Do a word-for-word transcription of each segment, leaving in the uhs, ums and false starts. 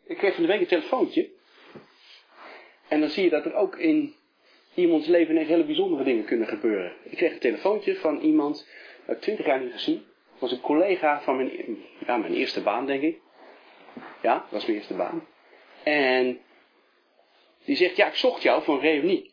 ik kreeg van de week een telefoontje. En dan zie je dat er ook in iemands leven ineens hele bijzondere dingen kunnen gebeuren. Ik kreeg een telefoontje van iemand, dat ik twintig jaar niet gezien. Dat was een collega van mijn, ja, mijn eerste baan, denk ik. Ja, dat was mijn eerste baan. En die zegt, ja, ik zocht jou voor een reunie.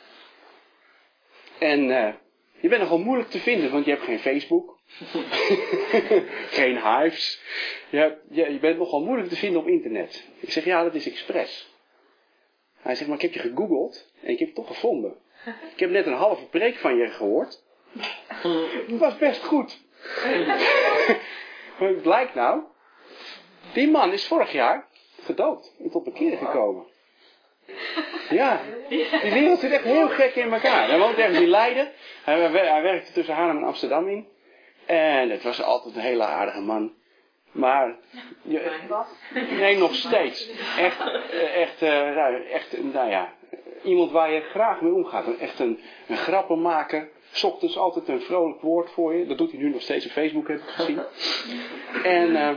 En uh, je bent nogal moeilijk te vinden, want je hebt geen Facebook. Geen Hives. Je, hebt, je, je bent nogal moeilijk te vinden op internet. Ik zeg, ja, dat is expres. Hij zegt, maar ik heb je gegoogeld en ik heb je toch gevonden. Ik heb net een halve preek van je gehoord. Het was best goed. Maar het blijkt nou, die man is vorig jaar gedoopt en tot bekering gekomen. Ja, die wereld zit echt heel gek in elkaar. Hij woont ergens in Leiden. Hij, hij werkte tussen Haarlem en Amsterdam in. En het was altijd een hele aardige man. Maar, je, nee, nog steeds. Echt, echt, uh, echt, nou ja, iemand waar je graag mee omgaat. Echt een, een grappenmaker. 's Ochtends altijd een vrolijk woord voor je. Dat doet hij nu nog steeds op Facebook, heb ik gezien. En uh,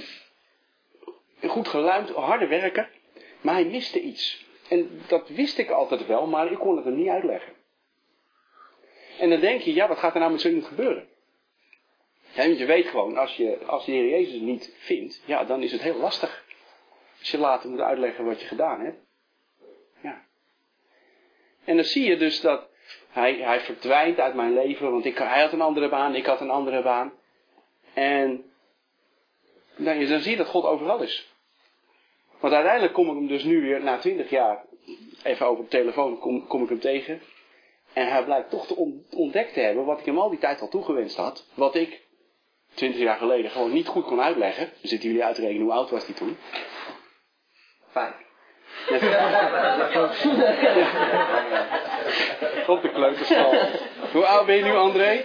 goed geluimd, harde werker. Maar hij miste iets. En dat wist ik altijd wel, maar ik kon het hem niet uitleggen. En dan denk je, ja, wat gaat er nou met zo iemand gebeuren? Ja, want je weet gewoon, als je, als de Heer Jezus niet vindt, ja, dan is het heel lastig. Als je later moet uitleggen wat je gedaan hebt. Ja. En dan zie je dus dat hij, hij verdwijnt uit mijn leven, want ik, hij had een andere baan, ik had een andere baan. En dan, dan zie je dat God overal is. Want uiteindelijk kom ik hem dus nu weer, na twintig jaar, even over de telefoon, kom, kom ik hem tegen. En hij blijkt toch te on, ontdekt te hebben wat ik hem al die tijd al toegewenst had. Wat ik twintig jaar geleden gewoon niet goed kon uitleggen. Dan zitten jullie uit te rekenen, hoe oud was hij toen? Vijf. Op de kleuterschool. Hoe oud ben je nu, André?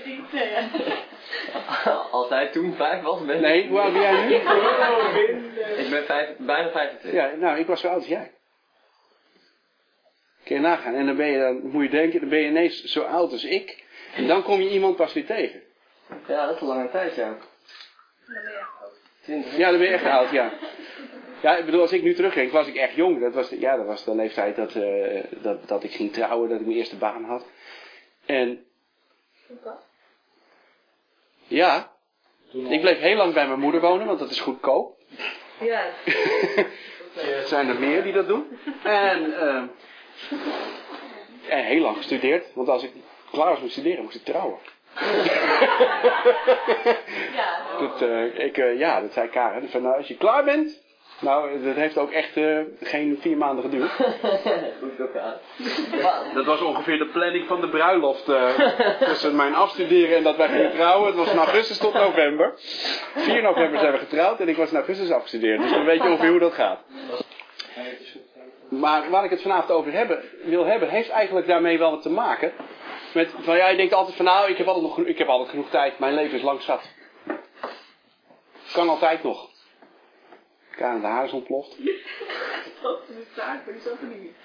Altijd toen vijf was, ben ik. Nee, hoe oud ben jij nu? Ik ben vijf, bijna vijfentwintig. Ja, nou, ik was zo oud als jij. Kun je nagaan. En dan ben je, dan moet je denken, dan ben je ineens zo oud als ik. En dan kom je iemand pas weer tegen. Ja, dat is een lange tijd, ja. Dan ben je echt oud. twintig. Ja, dan ben je echt oud, ja. Ja, ik bedoel, als ik nu terugdenk, was ik echt jong. Dat was de, ja, dat was de leeftijd dat, uh, dat, dat ik ging trouwen, dat ik mijn eerste baan had. En... Ja. Ik bleef heel lang bij mijn moeder wonen, want dat is goedkoop. Ja. Er zijn er meer die dat doen. En, uh, en heel lang gestudeerd, want als ik klaar was met studeren, moest ik trouwen. Ja. dat, uh, ik, uh, ja, dat zei Karen. Van, nou, als je klaar bent... Nou, dat heeft ook echt uh, geen vier maanden geduurd. Goed gedaan. Dat was ongeveer de planning van de bruiloft. Uh, tussen mijn afstuderen en dat wij gingen trouwen. Het was van augustus tot november. vier november zijn we getrouwd en ik was in augustus afgestudeerd. Dus dan weet je ongeveer hoe dat gaat. Maar waar ik het vanavond over hebben, wil hebben, heeft eigenlijk daarmee wel wat te maken. Met, van, ja, je denkt altijd van nou, ik heb altijd, nog, ik heb altijd genoeg tijd. Mijn leven is lang zat. Kan altijd nog. Karen, de haar is ontploft. Dat is een taak, maar die zat er niet.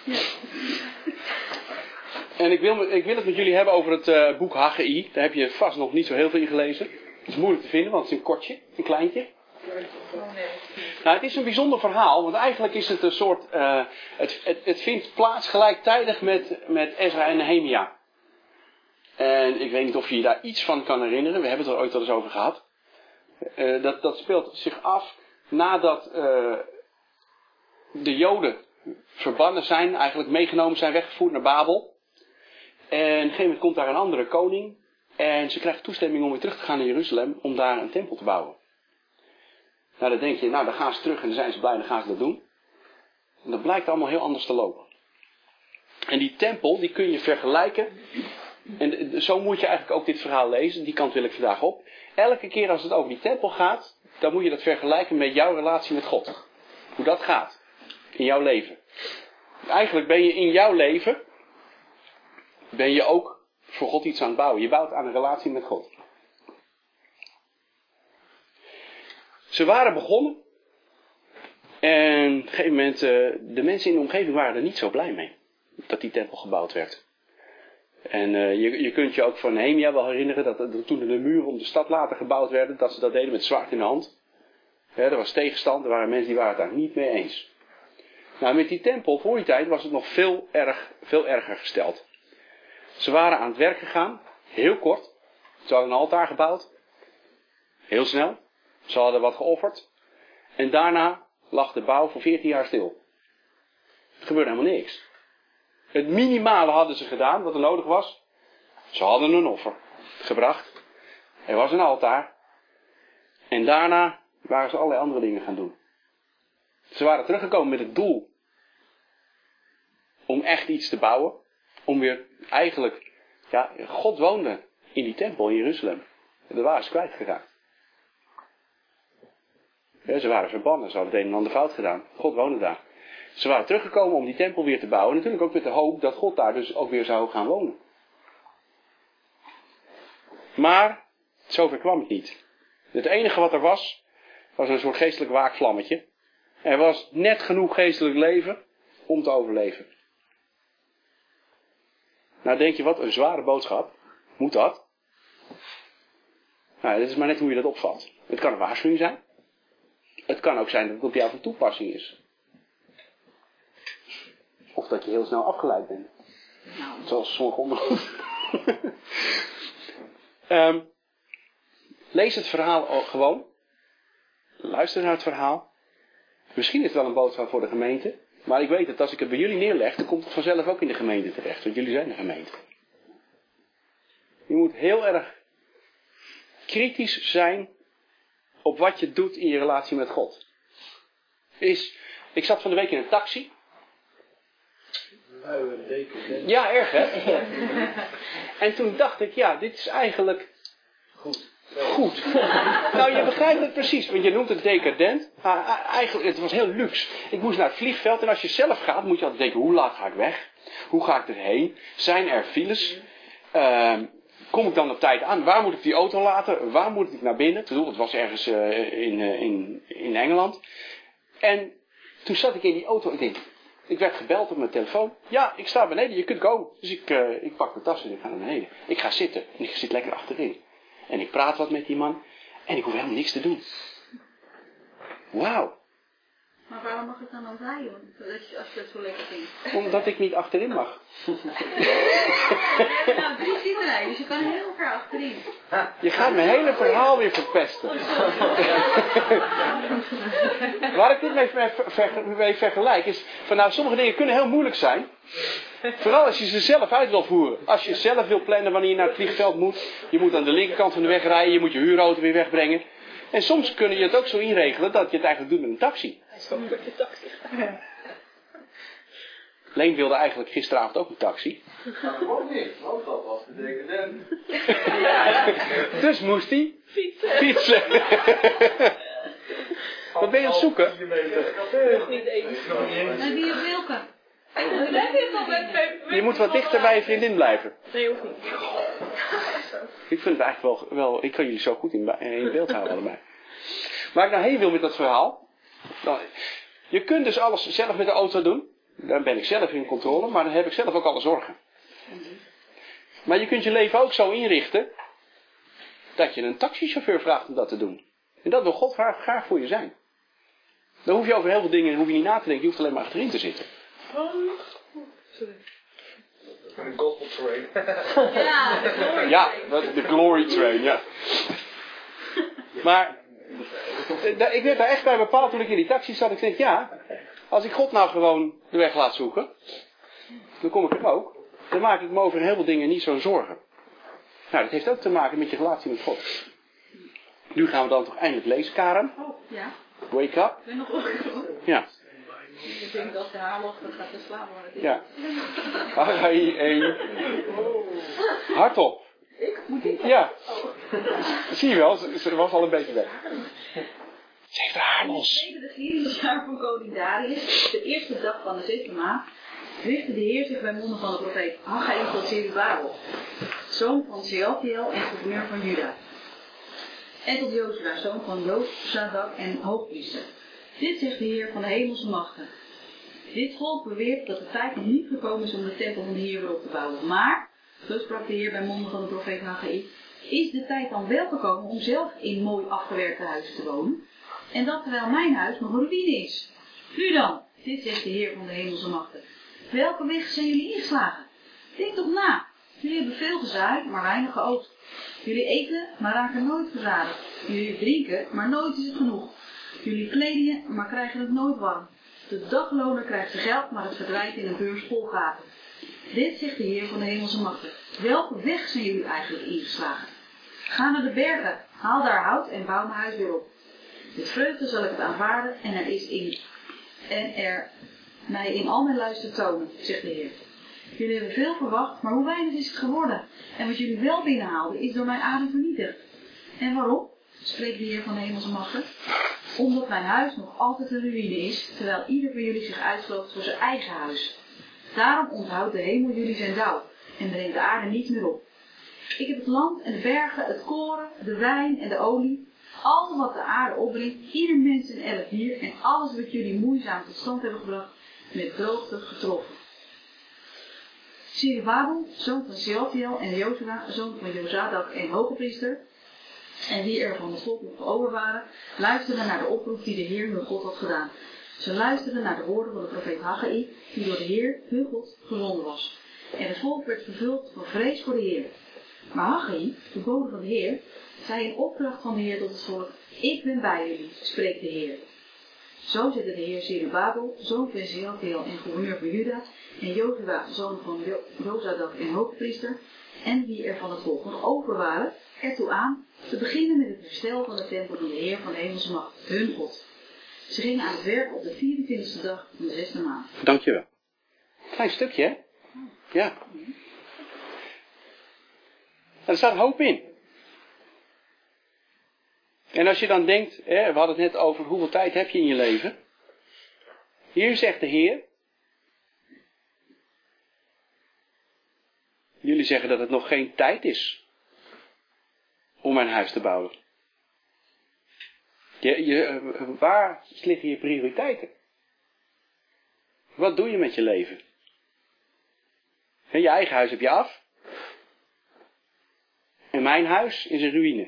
En ik wil, ik wil het met jullie hebben over het uh, boek Haggai. Daar heb je vast nog niet zo heel veel in gelezen. Het is moeilijk te vinden, want het is een kortje, een kleintje. Nou, het is een bijzonder verhaal, want eigenlijk is het een soort... Uh, het, het, het vindt plaats gelijktijdig met, met Ezra en Nehemia. En ik weet niet of je je daar iets van kan herinneren. We hebben het er ooit al eens over gehad. Uh, dat, dat speelt zich af nadat uh, de Joden verbannen zijn, eigenlijk meegenomen zijn, weggevoerd naar Babel. En op een gegeven moment komt daar een andere koning. En ze krijgen toestemming om weer terug te gaan naar Jeruzalem, om daar een tempel te bouwen. Nou, dan denk je, nou, dan gaan ze terug en dan zijn ze blij, dan gaan ze dat doen. En dat blijkt allemaal heel anders te lopen. En die tempel, die kun je vergelijken. En zo moet je eigenlijk ook dit verhaal lezen. Die kant wil ik vandaag op. Elke keer als het over die tempel gaat, dan moet je dat vergelijken met jouw relatie met God. Hoe dat gaat. In jouw leven. Eigenlijk ben je in jouw leven, ben je ook voor God iets aan het bouwen. Je bouwt aan een relatie met God. Ze waren begonnen. En op een gegeven moment, uh, de mensen in de omgeving waren er niet zo blij mee. Dat die tempel gebouwd werd. En uh, je, je kunt je ook van Nehemia wel herinneren dat er, toen de muren om de stad later gebouwd werden, dat ze dat deden met zwaard in de hand. Ja, er was tegenstand, er waren mensen die waren het daar niet mee eens. Nou, met die tempel voor die tijd was het nog veel, erg, veel erger gesteld. Ze waren aan het werk gegaan, heel kort. Ze hadden een altaar gebouwd. Heel snel. Ze hadden wat geofferd. En daarna lag de bouw voor veertien jaar stil. Er gebeurde helemaal niks. Het minimale hadden ze gedaan, wat er nodig was. Ze hadden een offer gebracht. Er was een altaar. En daarna waren ze allerlei andere dingen gaan doen. Ze waren teruggekomen met het doel om echt iets te bouwen. Om weer eigenlijk, ja, God woonde in die tempel in Jeruzalem. En daar waren ze kwijtgeraakt. Ja, ze waren verbannen, ze hadden het een en ander fout gedaan. God woonde daar. Ze waren teruggekomen om die tempel weer te bouwen. En natuurlijk ook met de hoop dat God daar dus ook weer zou gaan wonen. Maar, zover kwam het niet. Het enige wat er was, was een soort geestelijk waakvlammetje. Er was net genoeg geestelijk leven om te overleven. Nou denk je, wat een zware boodschap. Moet dat? Nou, dit is maar net hoe je dat opvat. Het kan een waarschuwing zijn. Het kan ook zijn dat het op jou van toepassing is. Of dat je heel snel afgeleid bent. Nou. Zoals sommige onderzoeken. um, lees het verhaal gewoon. Luister naar het verhaal. Misschien is het wel een boodschap voor de gemeente. Maar ik weet dat als ik het bij jullie neerleg, dan komt het vanzelf ook in de gemeente terecht. Want jullie zijn de gemeente. Je moet heel erg kritisch zijn op wat je doet in je relatie met God. Is, ik zat van de week in een taxi. Ja, erg hè? En toen dacht ik, ja, dit is eigenlijk goed. Goed. Nou, je begrijpt het precies, want je noemt het decadent. Maar eigenlijk, het was heel luxe. Ik moest naar het vliegveld en als je zelf gaat, moet je altijd denken, hoe laat ga ik weg? Hoe ga ik erheen? Zijn er files? Uh, kom ik dan op tijd aan? Waar moet ik die auto laten? Waar moet ik naar binnen? Het was ergens uh, in, uh, in, in Engeland. En toen zat ik in die auto en ik denk, ik werd gebeld op mijn telefoon. Ja, ik sta beneden, je kunt komen. Dus ik, uh, ik pak mijn tas en ik ga naar beneden. Ik ga zitten en ik zit lekker achterin. En ik praat wat met die man. En ik hoef helemaal niks te doen. Wauw. Maar waarom mag ik dan dan rijden? Als je dat zo lekker vindt. Omdat ik niet achterin mag. Je hebt nou drie zitten rijden, dus je kan heel ver achterin. Je gaat mijn hele verhaal weer verpesten. Waar ik dit mee, ver, mee vergelijk is, van nou, sommige dingen kunnen heel moeilijk zijn. Vooral als je ze zelf uit wil voeren. Als je zelf wil plannen wanneer je naar het vliegveld moet. Je moet aan de linkerkant van de weg rijden. Je moet je huurauto weer wegbrengen. En soms kun je het ook zo inregelen dat je het eigenlijk doet met een taxi. Hij is ook met de taxi. Leen wilde eigenlijk gisteravond ook een taxi. Waarom niet? Want dat was de decadent. Dus moest hij fietsen. fietsen. Wat ben je aan het zoeken? Nog niet eens. Maar die op Wilke. Je moet wat dichter bij je vriendin blijven. Nee, hoeft niet. Ik vind het eigenlijk wel, wel ik kan jullie zo goed in, in beeld houden allebei. Waar ik nou heen wil met dat verhaal. Dan, je kunt dus alles zelf met de auto doen. Dan ben ik zelf in controle, maar dan heb ik zelf ook alle zorgen. Maar je kunt je leven ook zo inrichten dat je een taxichauffeur vraagt om dat te doen. En dat wil God graag, graag voor je zijn. Dan hoef je over heel veel dingen hoef je niet na te denken, je hoeft alleen maar achterin te zitten. Sorry. Een gospel train. Ja, de glory Ja, de glory train, ja. Maar ik werd daar echt bij bepaald toen ik in die taxi zat. Ik zeg, ja, als ik God nou gewoon de weg laat zoeken, dan kom ik hem ook. Dan maak ik me over heel veel dingen niet zo'n zorgen. Nou, dat heeft ook te maken met je relatie met God. Nu gaan we dan toch eindelijk lezen, Karen. Oh, ja. Wake up. Ik ben nog opgekomen. Ja. Ik denk dat de haarlog gaat te slaan worden. Ja. Ai, ai. Hardop. Ik? Moet ik? Ja. Zie je wel, ze, ze was al een beetje weg. Ze heeft haar haar los. In het tweede jaar van koning Darius, de eerste dag van de zevende maand, richtte de Heer zich bij monden van de profeet Haggai tot Zerubabel, zoon van Shealtiel en gouverneur van Juda. En tot Jozua, zoon van Jozadak en hoofdpriester. Dit zegt de Heer van de hemelse machten. Dit volk beweert dat de tijd nog niet gekomen is om de tempel van de Heer weer op te bouwen. Maar, zo sprak de Heer bij monden van de profeet Haggai, is de tijd dan wel gekomen om zelf in mooi afgewerkte huizen te wonen? En dat terwijl mijn huis nog een ruïne is. Nu dan, dit zegt de Heer van de hemelse machten. Welke weg zijn jullie ingeslagen? Denk toch na. Jullie hebben veel gezaaid, maar weinig geoogst. Jullie eten, maar raken nooit verzadigd. Jullie drinken, maar nooit is het genoeg. Jullie kleden je, maar krijgen het nooit warm. De dagloner krijgt zijn geld, maar het verdwijnt in een beurs vol gaten. Dit zegt de Heer van de hemelse machten. Welke weg zijn jullie eigenlijk ingeslagen? Ga naar de bergen, haal daar hout en bouw mijn huis weer op. Met vreugde zal ik het aanvaarden en er is in en er mij in al mijn luister tonen, zegt de Heer. Jullie hebben veel verwacht, maar hoe weinig is het geworden? En wat jullie wel binnenhaalden, is door mijn adem vernietigd. En waarom? Spreekt de Heer van de hemelse machten. Omdat mijn huis nog altijd een ruïne is, terwijl ieder van jullie zich uitsloopt voor zijn eigen huis. Daarom onthoudt de hemel jullie zijn dauw en brengt de aarde niet meer op. Ik heb het land en de bergen, het koren, de wijn en de olie, al wat de aarde opbrengt, ieder mens en elk dier en alles wat jullie moeizaam tot stand hebben gebracht, met droogte getroffen. Zerubbabel, zoon van Shealtiel en Jozua, zoon van Jozadak en hogepriester, en wie er van het volk nog over waren, luisterden naar de oproep die de Heer hun God had gedaan. Ze luisterden naar de woorden van de profeet Haggai, die door de Heer hun God gezonden was. En het volk werd vervuld van vrees voor de Heer. Maar Haggai, de bode van de Heer, zei in opdracht van de Heer tot het volk: Ik ben bij jullie, spreekt de Heer. Zo zette de Heer Zerubbabel, zoon van Shealtiel en gouverneur van Juda, en Jozua, zoon van jo- Jozadak en hoogpriester, en wie er van het volk nog over waren, ertoe aan te beginnen met het herstel van de tempel van de Heer van de hemelse macht, hun God. Ze gingen aan het werk op de vierentwintigste dag van de zesde maand. Dankjewel. Klein stukje, hè? Ja. Er staat hoop in. En als je dan denkt, hè, we hadden het net over hoeveel tijd heb je in je leven. Hier zegt de Heer. Jullie zeggen dat het nog geen tijd is om een huis te bouwen. Je, je, waar liggen je prioriteiten? Wat doe je met je leven? Je eigen huis heb je af. En mijn huis is een ruïne.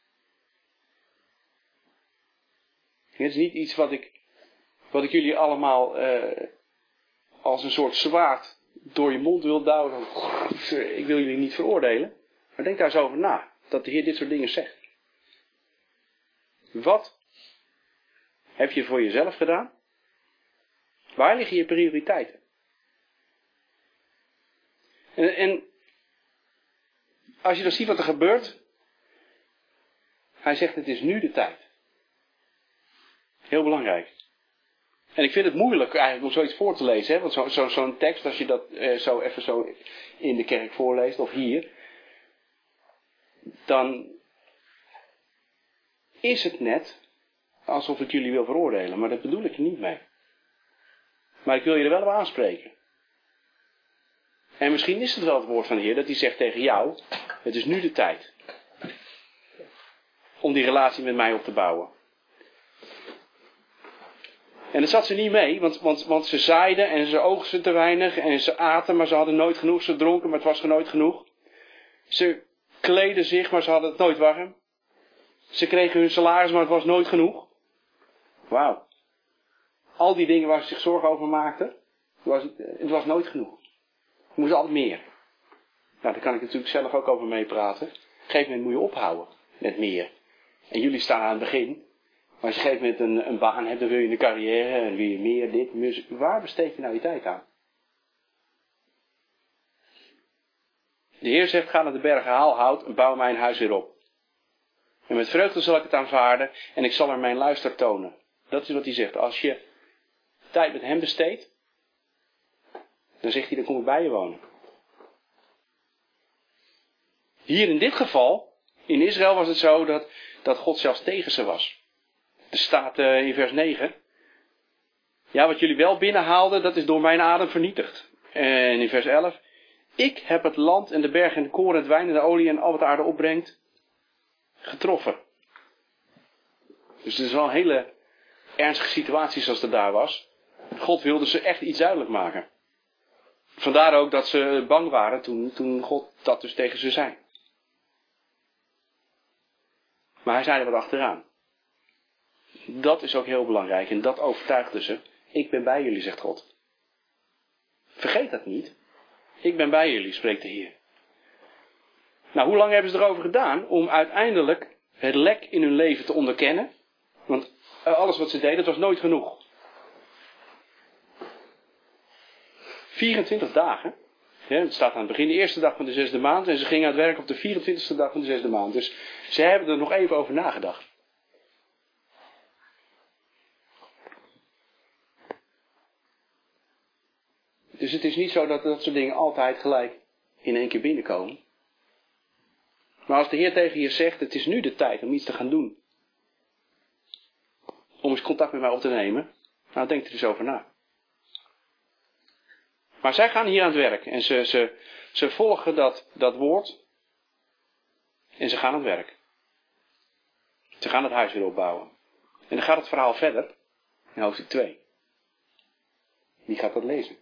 Het is niet iets wat ik, wat ik jullie allemaal uh, als een soort zwaard door je mond wil douwen. Ik wil jullie niet veroordelen. Maar denk daar eens over na. Dat de Heer dit soort dingen zegt. Wat heb je voor jezelf gedaan? Waar liggen je prioriteiten? En, en als je dan ziet wat er gebeurt. Hij zegt het is nu de tijd. Heel belangrijk. En ik vind het moeilijk eigenlijk om zoiets voor te lezen. Hè? Want zo, zo, zo'n tekst, als je dat eh, zo even zo in de kerk voorleest, of hier. Dan is het net alsof ik jullie wil veroordelen. Maar dat bedoel ik er niet mee. Maar ik wil je er wel op aanspreken. En misschien is het wel het woord van de Heer dat hij zegt tegen jou. Het is nu de tijd. Om die relatie met mij op te bouwen. En dat zat ze niet mee, want, want, want ze zaaiden en ze oogsten te weinig en ze aten, maar ze hadden nooit genoeg. Ze dronken, maar het was nooit genoeg. Ze kleden zich, maar ze hadden het nooit warm. Ze kregen hun salaris, maar het was nooit genoeg. Wauw. Al die dingen waar ze zich zorgen over maakten, was het, het was nooit genoeg. Er moest altijd meer. Nou, daar kan ik natuurlijk zelf ook over meepraten. Op een gegeven moment moet je ophouden met meer. En jullie staan aan het begin. Maar als je op een gegeven moment een, een baan hebt, dan wil je een carrière en wil je meer, dit, meer. Waar besteed je nou je tijd aan? De Heer zegt, ga naar de bergen, haal hout en bouw mijn huis weer op. En met vreugde zal ik het aanvaarden en ik zal er mijn luister tonen. Dat is wat hij zegt. Als je tijd met hem besteedt, dan zegt hij, dan kom ik bij je wonen. Hier in dit geval, in Israël was het zo dat, dat God zelfs tegen ze was. Er staat uh, in vers negen. Ja, wat jullie wel binnenhaalden, dat is door mijn adem vernietigd. En in vers elf. Ik heb het land en de bergen en de koren, het wijn en de olie en al wat de aarde opbrengt, getroffen. Dus het is wel een hele ernstige situatie zoals er daar was. God wilde ze echt iets duidelijk maken. Vandaar ook dat ze bang waren toen, toen God dat dus tegen ze zei. Maar hij zei er wat achteraan. Dat is ook heel belangrijk en dat overtuigde ze. Ik ben bij jullie, zegt God. Vergeet dat niet. Ik ben bij jullie, spreekt de Heer. Nou, hoe lang hebben ze erover gedaan om uiteindelijk het lek in hun leven te onderkennen? Want alles wat ze deden, dat was nooit genoeg. vierentwintig dagen. Ja, het staat aan het begin de eerste dag van de zesde maand. En ze gingen aan het werk op de vierentwintigste dag van de zesde maand. Dus ze hebben er nog even over nagedacht. Dus het is niet zo dat dat soort dingen altijd gelijk in één keer binnenkomen. Maar als de Heer tegen je zegt, het is nu de tijd om iets te gaan doen. Om eens contact met mij op te nemen. Nou, denk er eens over na. Maar zij gaan hier aan het werk. En ze, ze, ze volgen dat, dat woord. En ze gaan aan het werk. Ze gaan het huis weer opbouwen. En dan gaat het verhaal verder. In hoofdstuk twee. Wie gaat dat lezen?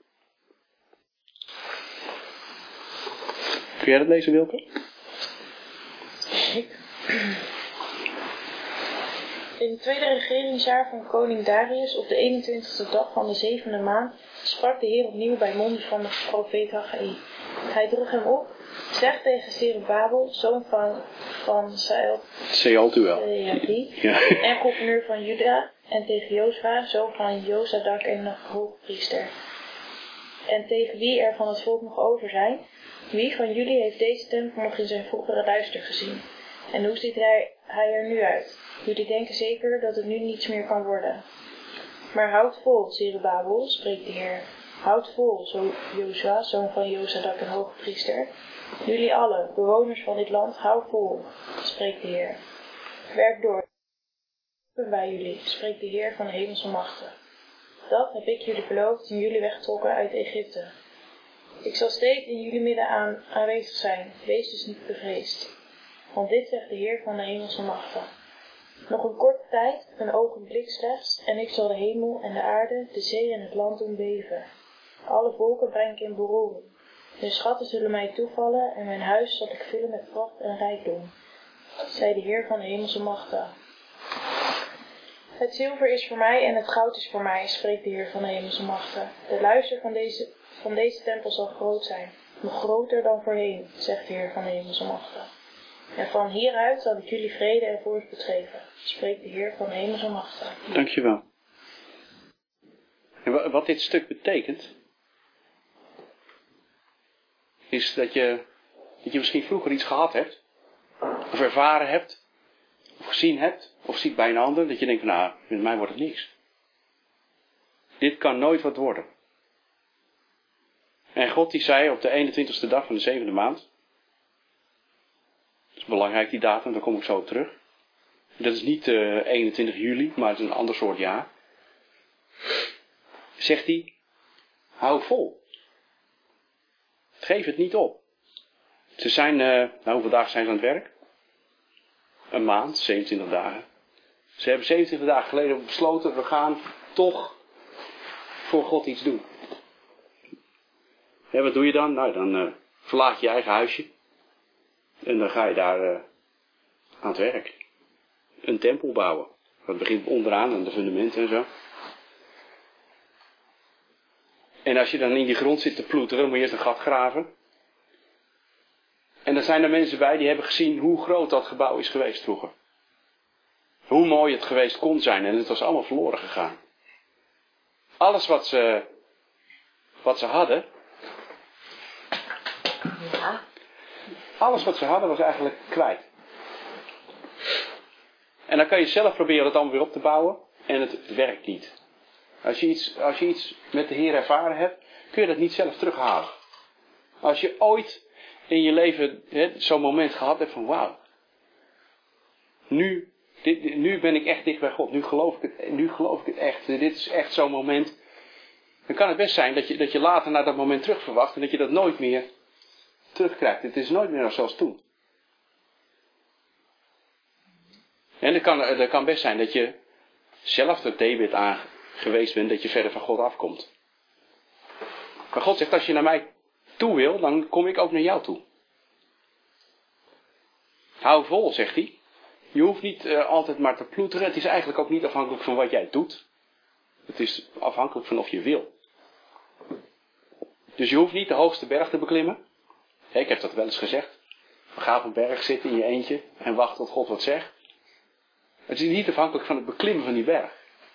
Kun jij dat lezen, Wilke? Ik. In het tweede regeringsjaar van koning Darius, op de eenentwintigste dag van de zevende maand, sprak de Heer opnieuw bij monden van de profeet Haggai. Hij droeg hem op, zeg tegen Zerubabel, zoon van, van Sealtiel, ja. en gouverneur van Juda, en tegen Jozua, zoon van Jozadak en de hoogpriester. En tegen wie er van het volk nog over zijn, wie van jullie heeft deze tempel nog in zijn vroegere luister gezien? En hoe ziet hij, hij er nu uit? Jullie denken zeker dat het nu niets meer kan worden. Maar houd vol, Zerubabel, spreekt de Heer. Houd vol, zo Jozua, zoon van Jozadak en hoogpriester. Jullie allen, bewoners van dit land, houd vol, spreekt de Heer. Werk door. Ik ben bij jullie, spreekt de Heer van de hemelse machten. Dat heb ik jullie beloofd toen jullie wegtrokken uit Egypte. Ik zal steeds in jullie midden aan, aanwezig zijn, wees dus niet bevreesd. Want dit zegt de Heer van de hemelse machten. Nog een korte tijd, een ogenblik slechts, en ik zal de hemel en de aarde, de zee en het land doen beven. Alle volken breng ik in beroering. Hun schatten zullen mij toevallen en mijn huis zal ik vullen met pracht en rijkdom, zei de Heer van de hemelse machten. Het zilver is voor mij en het goud is voor mij, spreekt de Heer van de hemelse machten. De luister van deze, van deze tempel zal groot zijn, nog groter dan voorheen, zegt de Heer van de hemelse machten. En van hieruit zal ik jullie vrede en voorspoed geven, spreekt de Heer van de hemelse machten. Dankjewel. En wat dit stuk betekent, is dat je, dat je misschien vroeger iets gehad hebt, of ervaren hebt, of gezien hebt, of ziet bij een ander, dat je denkt, nou, met mij wordt het niks. Dit kan nooit wat worden. En God die zei op de eenentwintigste dag van de zevende maand, dat is belangrijk die datum, daar kom ik zo op terug. Dat is niet uh, eenentwintig juli, maar het is een ander soort jaar. Zegt hij, hou vol. Geef het niet op. Ze zijn, uh, nou hoeveel dagen zijn ze aan het werk? Een maand, zevenentwintig dagen. Ze hebben zevenentwintig dagen geleden besloten, we gaan toch voor God iets doen. Ja, wat doe je dan? Nou, dan uh, verlaat je je eigen huisje. En dan ga je daar uh, aan het werk. Een tempel bouwen. Dat begint onderaan aan de fundamenten en zo. En als je dan in die grond zit te ploeteren, moet je eerst een gat graven. En dan zijn er mensen bij die hebben gezien hoe groot dat gebouw is geweest vroeger. Hoe mooi het geweest kon zijn. En het was allemaal verloren gegaan. Alles wat ze, wat ze hadden. Ja. Alles wat ze hadden was eigenlijk kwijt. En dan kan je zelf proberen het allemaal weer op te bouwen. En het werkt niet. Als je iets, als je iets met de Heer ervaren hebt, kun je dat niet zelf terughalen. Als je ooit in je leven zo'n moment gehad hebt van wauw. Nu, dit, nu ben ik echt dicht bij God. Nu geloof ik het, nu geloof ik het echt. Dit is echt zo'n moment. Dan kan het best zijn dat je, dat je later naar dat moment terug verwacht. En dat je dat nooit meer terugkrijgt. Het is nooit meer zoals toen. En het kan, het kan best zijn dat je zelf de debit aan geweest bent. Dat je verder van God afkomt. Maar God zegt, als je naar mij toe wil, dan kom ik ook naar jou toe. Hou vol, zegt hij. Je hoeft niet uh, altijd maar te ploeteren. Het is eigenlijk ook niet afhankelijk van wat jij doet. Het is afhankelijk van of je wil. Dus je hoeft niet de hoogste berg te beklimmen. Ik heb dat wel eens gezegd. Ga op een berg zitten in je eentje en wacht tot God wat zegt. Het is niet afhankelijk van het beklimmen van die berg.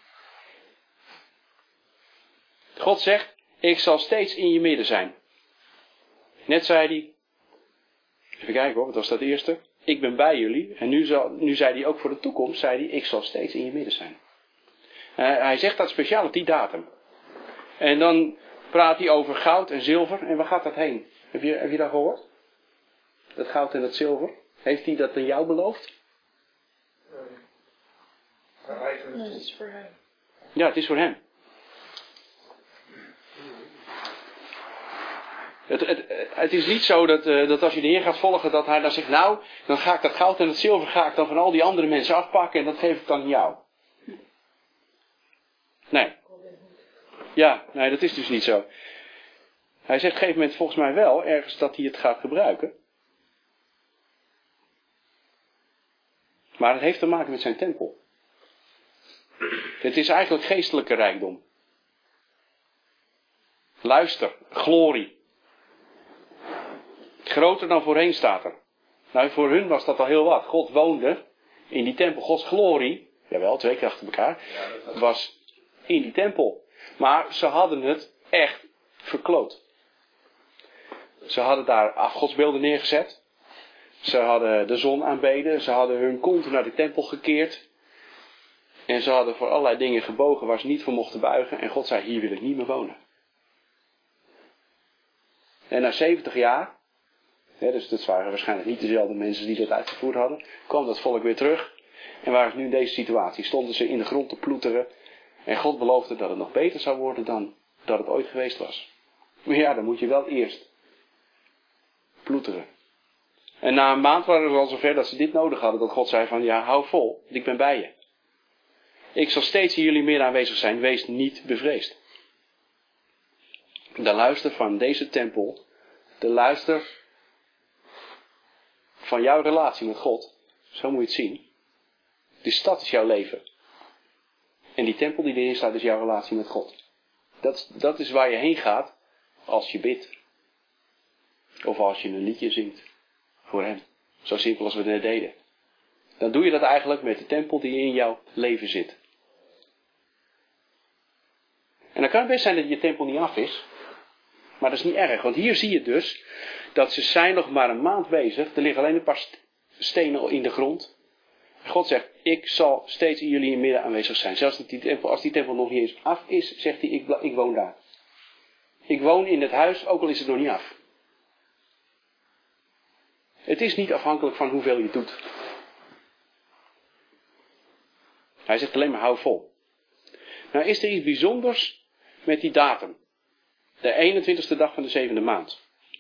God zegt, ik zal steeds in je midden zijn. Net zei hij, even kijken hoor, wat was dat eerste? Ik ben bij jullie. En nu, zal, nu zei hij ook voor de toekomst, zei hij, ik zal steeds in je midden zijn. Uh, hij zegt dat speciaal op die datum. En dan praat hij over goud en zilver. En waar gaat dat heen? Heb je, heb je dat gehoord? Dat goud en dat zilver. Heeft hij dat aan jou beloofd? Nee, dat is voor hem. Ja, het is voor hem. Het, het, het is niet zo dat, uh, dat als je de Heer gaat volgen, dat hij dan zegt, nou, dan ga ik dat goud en dat zilver ga ik dan van al die andere mensen afpakken en dat geef ik dan aan jou. Nee. Ja, nee, dat is dus niet zo. Hij zegt op een gegeven moment volgens mij wel ergens dat hij het gaat gebruiken. Maar het heeft te maken met zijn tempel. Het is eigenlijk geestelijke rijkdom. Luister, glorie. Groter dan voorheen staat er. Nou, voor hun was dat al heel wat. God woonde in die tempel. Gods glorie, jawel, twee keer achter elkaar, was in die tempel. Maar ze hadden het echt verkloot. Ze hadden daar afgodsbeelden neergezet. Ze hadden de zon aanbeden. Ze hadden hun kont naar de tempel gekeerd. En ze hadden voor allerlei dingen gebogen waar ze niet voor mochten buigen. En God zei, hier wil ik niet meer wonen. En na zeventig jaar, hè, dus dat waren waarschijnlijk niet dezelfde mensen die dat uitgevoerd hadden, kwam dat volk weer terug. En waren ze nu in deze situatie. Stonden ze in de grond te ploeteren. En God beloofde dat het nog beter zou worden dan dat het ooit geweest was. Maar ja, dan moet je wel eerst ploeteren. En na een maand waren ze al zover dat ze dit nodig hadden. Dat God zei van, ja, hou vol, ik ben bij je. Ik zal steeds in jullie meer aanwezig zijn, wees niet bevreesd. De luister van deze tempel, de luister van jouw relatie met God, zo moet je het zien. Die stad is jouw leven. En die tempel die erin staat is jouw relatie met God. Dat, dat is waar je heen gaat als je bidt. Of als je een liedje zingt voor hem. Zo simpel als we het net deden. Dan doe je dat eigenlijk met de tempel die in jouw leven zit. En dan kan het best zijn dat je tempel niet af is. Maar dat is niet erg. Want hier zie je dus dat ze zijn nog maar een maand bezig. Er liggen alleen een paar stenen in de grond. En God zegt, ik zal steeds in jullie in midden aanwezig zijn. Zelfs die tempel, als die tempel nog niet eens af is, zegt hij, ik, ik woon daar. Ik woon in het huis, ook al is het nog niet af. Het is niet afhankelijk van hoeveel je doet. Hij zegt alleen maar hou vol. Nou is er iets bijzonders met die datum. De eenentwintigste dag van de zevende maand.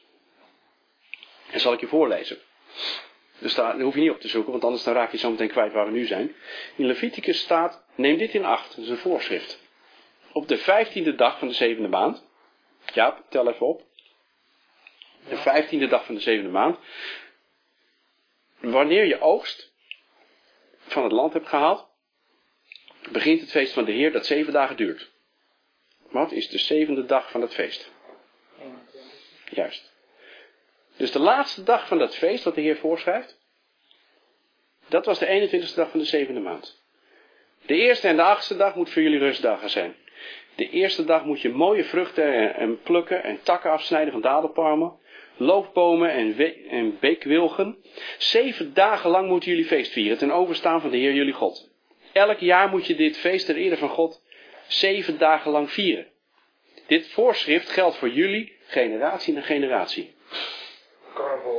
En zal ik je voorlezen. Dus daar hoef je niet op te zoeken, want anders dan raak je zo meteen kwijt waar we nu zijn. In Leviticus staat, neem dit in acht, dat is een voorschrift. Op de vijftiende dag van de zevende maand. Ja, tel even op. De vijftiende dag van de zevende maand. Wanneer je oogst van het land hebt gehaald, begint het feest van de Heer dat zeven dagen duurt. Wat is de zevende dag van het feest? Juist. Dus de laatste dag van dat feest wat de Heer voorschrijft, dat was de eenentwintigste dag van de zevende maand. De eerste en de achtste dag moet voor jullie rustdagen zijn. De eerste dag moet je mooie vruchten en, en plukken en takken afsnijden van dadelpalmen, loofbomen en, we, en beekwilgen. Zeven dagen lang moeten jullie feest vieren ten overstaan van de Heer jullie God. Elk jaar moet je dit feest ter ere van God zeven dagen lang vieren. Dit voorschrift geldt voor jullie generatie na generatie. Carnaval.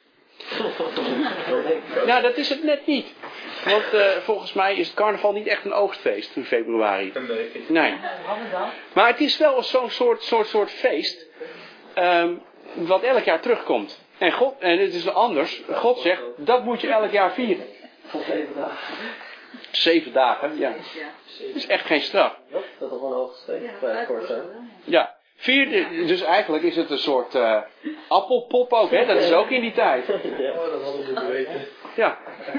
Nou, dat is het net niet. Want uh, volgens mij is het carnaval niet echt een oogstfeest in februari. Nee. Nee. Maar het is wel zo'n soort, soort, soort feest. Um, wat elk jaar terugkomt. En God, en het is anders. God zegt, dat moet je elk jaar vieren. Zeven dagen. Zeven dagen, ja. Dat is echt geen straf. Dat is toch een oogstfeest. Ja, kort, hè? Ja. Vier, dus eigenlijk is het een soort uh, appelpop ook, hè? Dat is ook in die tijd. Ja, dat hadden we moeten weten. Ja.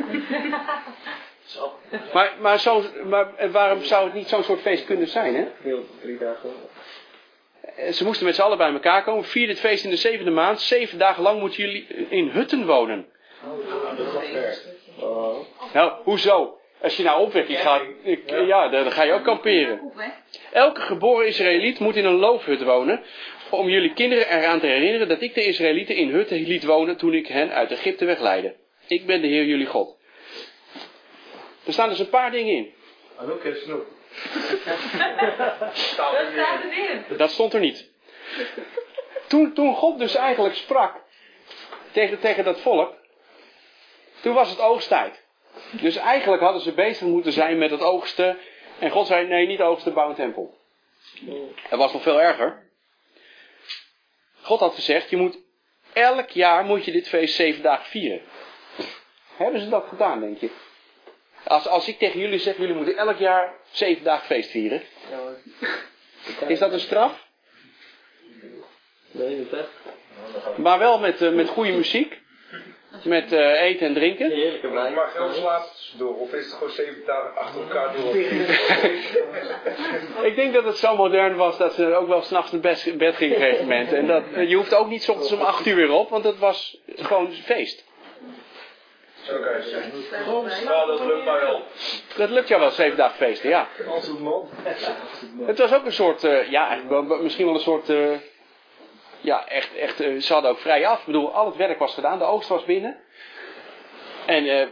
Maar, maar, zo, maar waarom zou het niet zo'n soort feest kunnen zijn, hè? Heel drie dagen. Ze moesten met z'n allen bij elkaar komen. Vier dit feest in de zevende maand. Zeven dagen lang moeten jullie in hutten wonen. Oh. Nou, hoezo? Als je naar opwekking gaat, ik, ja, dan ga je ook kamperen. Elke geboren Israëliet moet in een loofhut wonen. Om jullie kinderen eraan te herinneren dat ik de Israëlieten in hutten liet wonen toen ik hen uit Egypte wegleidde. Ik ben de Heer jullie God. Er staan dus een paar dingen in. En ook geen snoep. Dat staat erin. Dat stond er niet. Toen, toen God dus eigenlijk sprak tegen, tegen dat volk, toen was het oogsttijd. Dus eigenlijk hadden ze bezig moeten zijn met het oogsten. En God zei, nee, niet oogsten, bouw een tempel. Dat was nog veel erger. God had gezegd, je moet, elk jaar moet je dit feest zeven dagen vieren. Hebben ze dat gedaan, denk je? Als, als ik tegen jullie zeg, jullie moeten elk jaar zeven dagen feest vieren. Is dat een straf? Nee, niet echt. Maar wel met, uh, met goede muziek. Met uh, eten en drinken. Heerlijke wijn. Maar heel slaap door, of is het gewoon zeven dagen achter elkaar door? Ik denk dat het zo modern was dat ze ook wel s'nachts naar bed, bed gingen op een gegeven moment. En dat, je hoeft ook niet 's ochtends om acht uur weer op, want het was gewoon feest. Oké, ja, dat lukt mij wel. Dat lukt jou wel, zeven dagen feesten, ja. Als een man. Het was ook een soort, uh, ja, eigenlijk wel, misschien wel een soort, uh, ja, echt, echt, uh, ze hadden ook vrij af. Ik bedoel, al het werk was gedaan, de oogst was binnen. En, uh,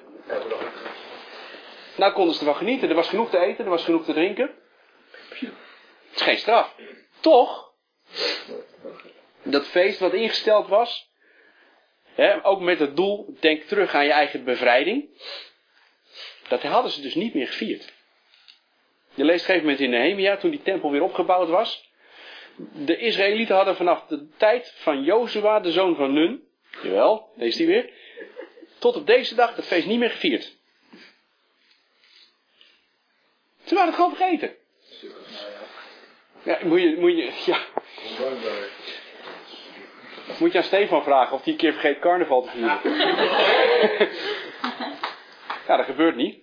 nou konden ze ervan genieten. Er was genoeg te eten, er was genoeg te drinken. Het is geen straf. Toch, dat feest wat ingesteld was, hè, ook met het doel, denk terug aan je eigen bevrijding. Dat hadden ze dus niet meer gevierd. Je leest op een gegeven moment in Nehemia, toen die tempel weer opgebouwd was. De Israëlieten hadden vanaf de tijd van Jozua, de zoon van Nun, jawel, leest die weer, tot op deze dag het feest niet meer gevierd. Ze waren het gewoon vergeten. Ja, moet je, moet je, ja. Moet je aan Stefan vragen of hij een keer vergeet carnaval te vieren. Ja, dat gebeurt niet.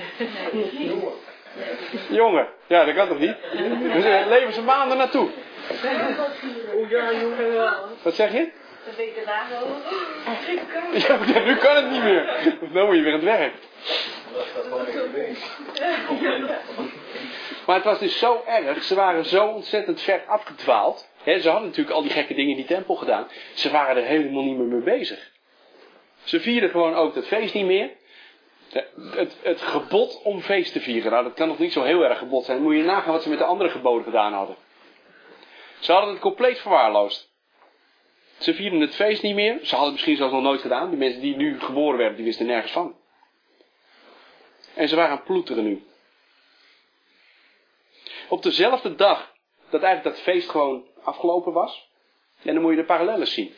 Jongen, ja, dat kan toch niet? Dus uh, leven ze maanden naartoe. Wat zeg je? Een week daarna zo. Ja, nu kan het niet meer. Dan moet je weer aan het werk. Maar het was dus zo erg. Ze waren zo ontzettend ver afgedwaald. He, ze hadden natuurlijk al die gekke dingen in die tempel gedaan. Ze waren er helemaal niet meer mee bezig. Ze vierden gewoon ook dat feest niet meer. Het, het gebod om feest te vieren. Nou, dat kan nog niet zo heel erg gebod zijn. Dan moet je nagaan wat ze met de andere geboden gedaan hadden. Ze hadden het compleet verwaarloosd. Ze vierden het feest niet meer. Ze hadden het misschien zelfs nog nooit gedaan. Die mensen die nu geboren werden, die wisten nergens van. En ze waren aan het ploeteren nu. Op dezelfde dag dat eigenlijk dat feest gewoon afgelopen was. En dan moet je de parallellen zien.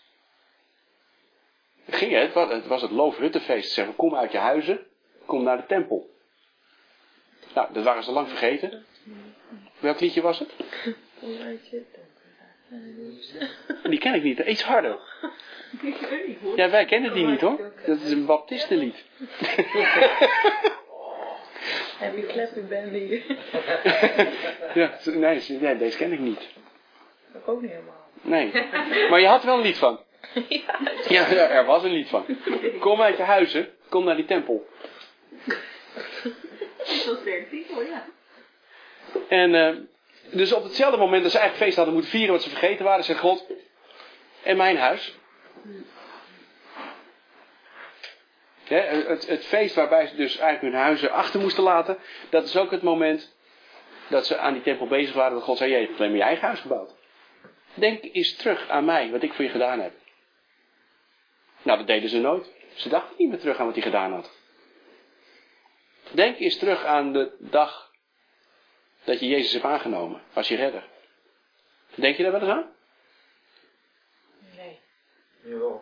Ging het, het was het Loofhuttenfeest. Ze zeggen, kom uit je huizen, kom naar de tempel. Nou, dat waren ze lang vergeten. Welk liedje was het? Die ken ik niet, iets harder. Ja, wij kennen die niet hoor. Dat is een baptistenlied. Heb je Clappy Bandy? Ja, nee, nee, deze ken ik niet. Dat ook niet helemaal. Nee, maar je had er wel een lied van. Ja, ja, er was een lied van. Kom uit je huizen, kom naar die tempel. Zo sterk titel, ja. En uh, dus op hetzelfde moment dat ze eigenlijk feest hadden moeten vieren wat ze vergeten waren, zegt God, en mijn huis. Ja, het, het feest waarbij ze dus eigenlijk hun huizen achter moesten laten, dat is ook het moment dat ze aan die tempel bezig waren, dat God zei, je hebt alleen maar je eigen huis gebouwd. Denk eens terug aan mij, wat ik voor je gedaan heb. Nou, dat deden ze nooit. Ze dachten niet meer terug aan wat hij gedaan had. Denk eens terug aan de dag dat je Jezus hebt aangenomen als je redder. Denk je daar wel eens aan? Nee. Jawel.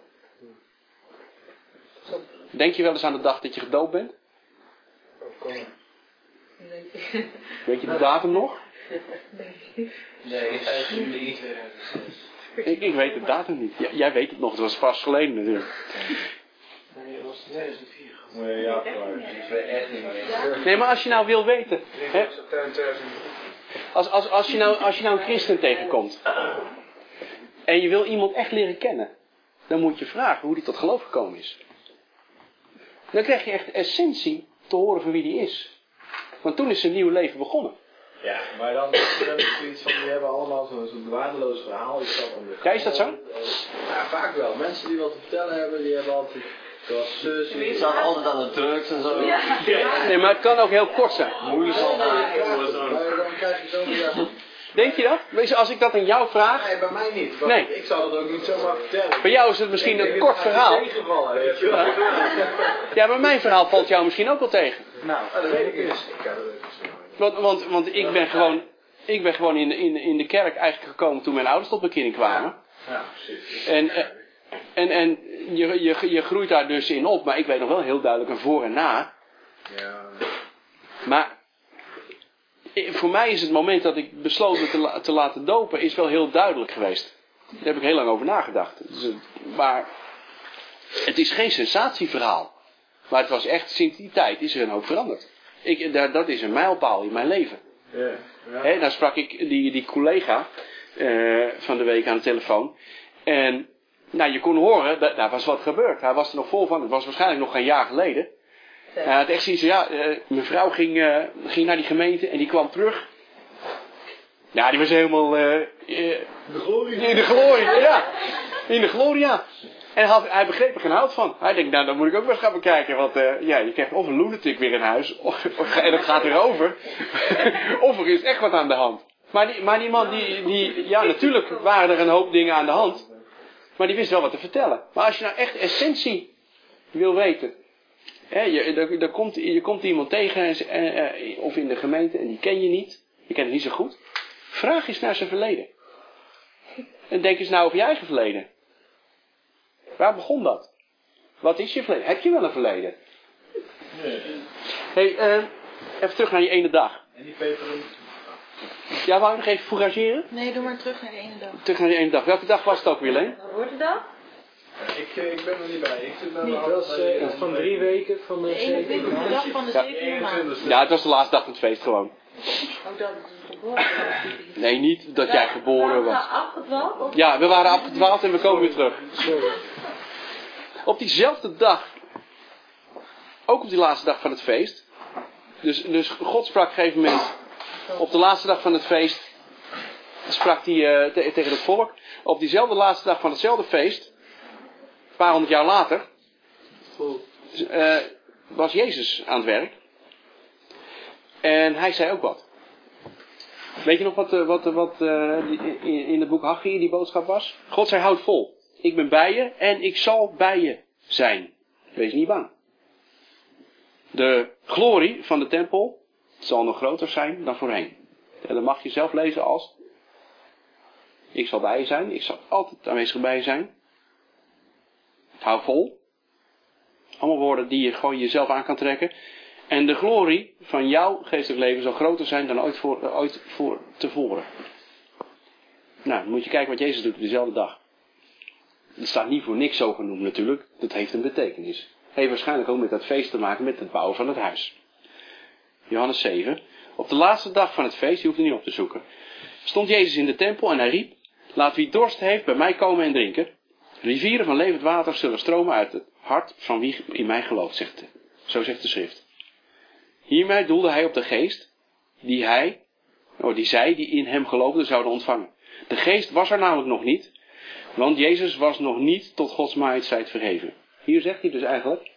Denk je wel eens aan de dag dat je gedoopt bent? Nee. Weet je de datum nog? Nee. Nee, vijf juli. Ik, ik weet de datum niet. Ja, jij weet het nog, het was pas geleden natuurlijk. Nee, was het tweeduizend vier. Nee, ja, klaar. Dat is echt niet meer. Nee, maar als je nou wil weten... Hè, als, als, als, je nou, als je nou een christen tegenkomt... en je wil iemand echt leren kennen... dan moet je vragen hoe die tot geloof gekomen is. Dan krijg je echt de essentie te horen van wie die is. Want toen is zijn nieuw leven begonnen. Ja, maar dan is er zoiets van, die hebben allemaal zo'n zo waardeloos verhaal. Ik zat om de ja, is dat zo? Ja, vaak wel. Mensen die wat te vertellen hebben, die hebben altijd... Zoals zus, Die staan altijd aan de drugs en zo. Ja. Nee, maar het kan ook heel kort zijn. Moeilijk zal maken. maar dan krijg je zo'n ja. Denk je dat? Weet je, als ik dat aan jou vraag... Nee, bij mij niet. Want Nee. ik zou dat ook niet zomaar vertellen. Bij jou is het misschien een kort verhaal. Tegenvallen, weet je wel. Ja, maar mijn verhaal valt jou misschien ook wel tegen. Nou, dat weet ik dus. Ik kan het even snel. Want, want, want ik ben gewoon, ik ben gewoon in, de, in, de, in de kerk eigenlijk gekomen toen mijn ouders tot bekering kwamen. Ja, precies. En, en, en je, je, je groeit daar dus in op, maar ik weet nog wel heel duidelijk een voor en na. Ja. Maar voor mij is het moment dat ik besloot me te, la, te laten dopen, is wel heel duidelijk geweest. Daar heb ik heel lang over nagedacht. Dus, maar het is geen sensatieverhaal. Maar het was echt, sinds die tijd is er een hoop veranderd. Ik, daar, dat is een mijlpaal in mijn leven. Ja. Ja. He, daar sprak ik die, die collega uh, van de week aan de telefoon. En nou, je kon horen, da, daar was wat gebeurd. Hij was er nog vol van. Het was waarschijnlijk nog een jaar geleden. Hij had echt zoiets van, ja, uh, mijn vrouw ging, uh, ging naar die gemeente en die kwam terug. Ja, die was helemaal... Uh, uh, De glorie. In de glorie, ja. In de gloria. En had, hij begreep er geen hout van. Hij denkt, nou, dan moet ik ook wel eens gaan bekijken. Want uh, ja, je krijgt of een lunatic weer in huis. Of, of, en het gaat weer over. Of er is echt wat aan de hand. Maar die, maar die man, die, die... Ja, natuurlijk waren er een hoop dingen aan de hand. Maar die wist wel wat te vertellen. Maar als je nou echt essentie wil weten. Hè, je, er, er komt, je komt iemand tegen. En, uh, of in de gemeente. En die ken je niet. Je kent het niet zo goed. Vraag eens naar zijn verleden. En denk eens nou over je eigen verleden. Waar begon dat? Wat is je verleden? Heb je wel een verleden? Nee. Hey, uh, even terug naar die ene dag. En die peperen. Ja, wou je nog even fourageren? Nee, doe maar terug naar de ene dag. Terug naar die ene dag. Welke dag was het ook weer, Leen? Wat wordt het dan? Ik, ik ben er niet bij. Ik zit bij Niet. mijn Dat was uh, van drie weken van de De eenentwintigste dag van de Ja. zevende maand. Ja, het was de laatste dag van het feest gewoon. Ook dat is geboren. Nee, niet dat jij geboren was. Was afgedwaald? Of? Ja, we waren afgedwaald en we komen weer terug. Op diezelfde dag, ook op die laatste dag van het feest. Dus, dus God sprak op een gegeven moment, op de laatste dag van het feest, sprak hij uh, te, tegen het volk. Op diezelfde laatste dag van hetzelfde feest, een paar honderd jaar later, uh, was Jezus aan het werk. En hij zei ook wat. Weet je nog wat, wat, wat uh, in, in het boek Haggai die boodschap was? God zei, houd vol. Ik ben bij je en ik zal bij je zijn. Wees niet bang. De glorie van de tempel zal nog groter zijn dan voorheen. En dan mag je zelf lezen als... Ik zal bij je zijn. Ik zal altijd aanwezig bij je zijn. Hou vol. Allemaal woorden die je gewoon jezelf aan kan trekken. En de glorie van jouw geestelijk leven zal groter zijn dan ooit, voor, ooit voor tevoren. Nou, dan moet je kijken wat Jezus doet op dezelfde dag. Het staat niet voor niks zo genoemd natuurlijk. Dat heeft een betekenis. Het heeft waarschijnlijk ook met dat feest te maken met het bouwen van het huis. Johannes zeven. Op de laatste dag van het feest, je hoeft er niet op te zoeken, stond Jezus in de tempel en hij riep: laat wie dorst heeft bij mij komen en drinken. Rivieren van levend water zullen stromen uit het hart van wie in mij gelooft, zegt de, zo zegt de schrift. Hiermee doelde hij op de geest die hij, oh, die zij die in hem geloofden zouden ontvangen. De geest was er namelijk nog niet, want Jezus was nog niet tot Gods majesteit verheven. Hier zegt hij dus eigenlijk,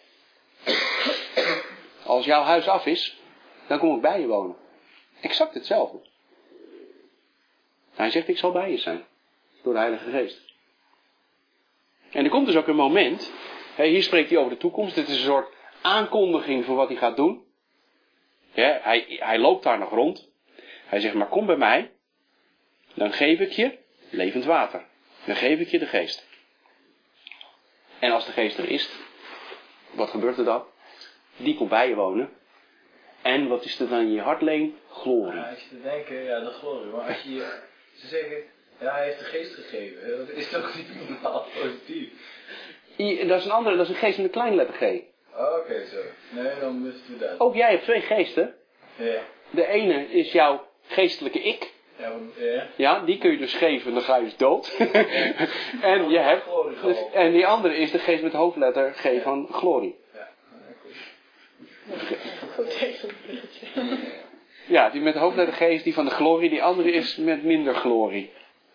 als jouw huis af is, dan kom ik bij je wonen. Exact hetzelfde. Hij zegt, ik zal bij je zijn. Door de Heilige Geest. En er komt dus ook een moment, hier spreekt hij over de toekomst. Dit is een soort aankondiging van wat hij gaat doen. Ja, hij, hij loopt daar nog rond. Hij zegt, maar kom bij mij. Dan geef ik je levend water. Dan geef ik je de geest. En als de geest er is, wat gebeurt er dan? Die komt bij je wonen. En wat is er dan in je hart, Leen? Glorie. Ja, als je te denken, ja, de glorie. Maar als je, ze zeggen, ja, hij heeft de geest gegeven. Dat is toch niet normaal positief? I, dat is een andere, dat is een geest met een kleine letter G. Oké, zo. Nee, dan is het weer duidelijk. Ook jij hebt twee geesten. Ja. De ene is jouw geestelijke ik. Ja, want- ja. Ja, die kun je dus geven, dan ga je dus dood. en, je hebt, en die andere is de geest met hoofdletter G van glorie. Ja. Ja, die met de hoofdletter G is die van de glorie, die andere is met minder glorie.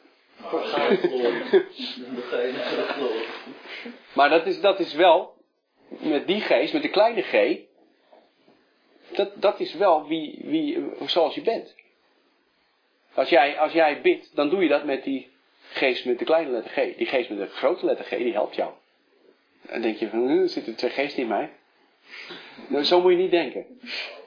Maar dat is, dat is wel, met die geest, met de kleine G, dat, dat is wel wie, wie, zoals je bent. Als jij, als jij bidt, dan doe je dat met die geest met de kleine letter G. Die geest met de grote letter G, die helpt jou. Dan denk je van, er zitten twee geesten in mij. Nou, zo moet je niet denken.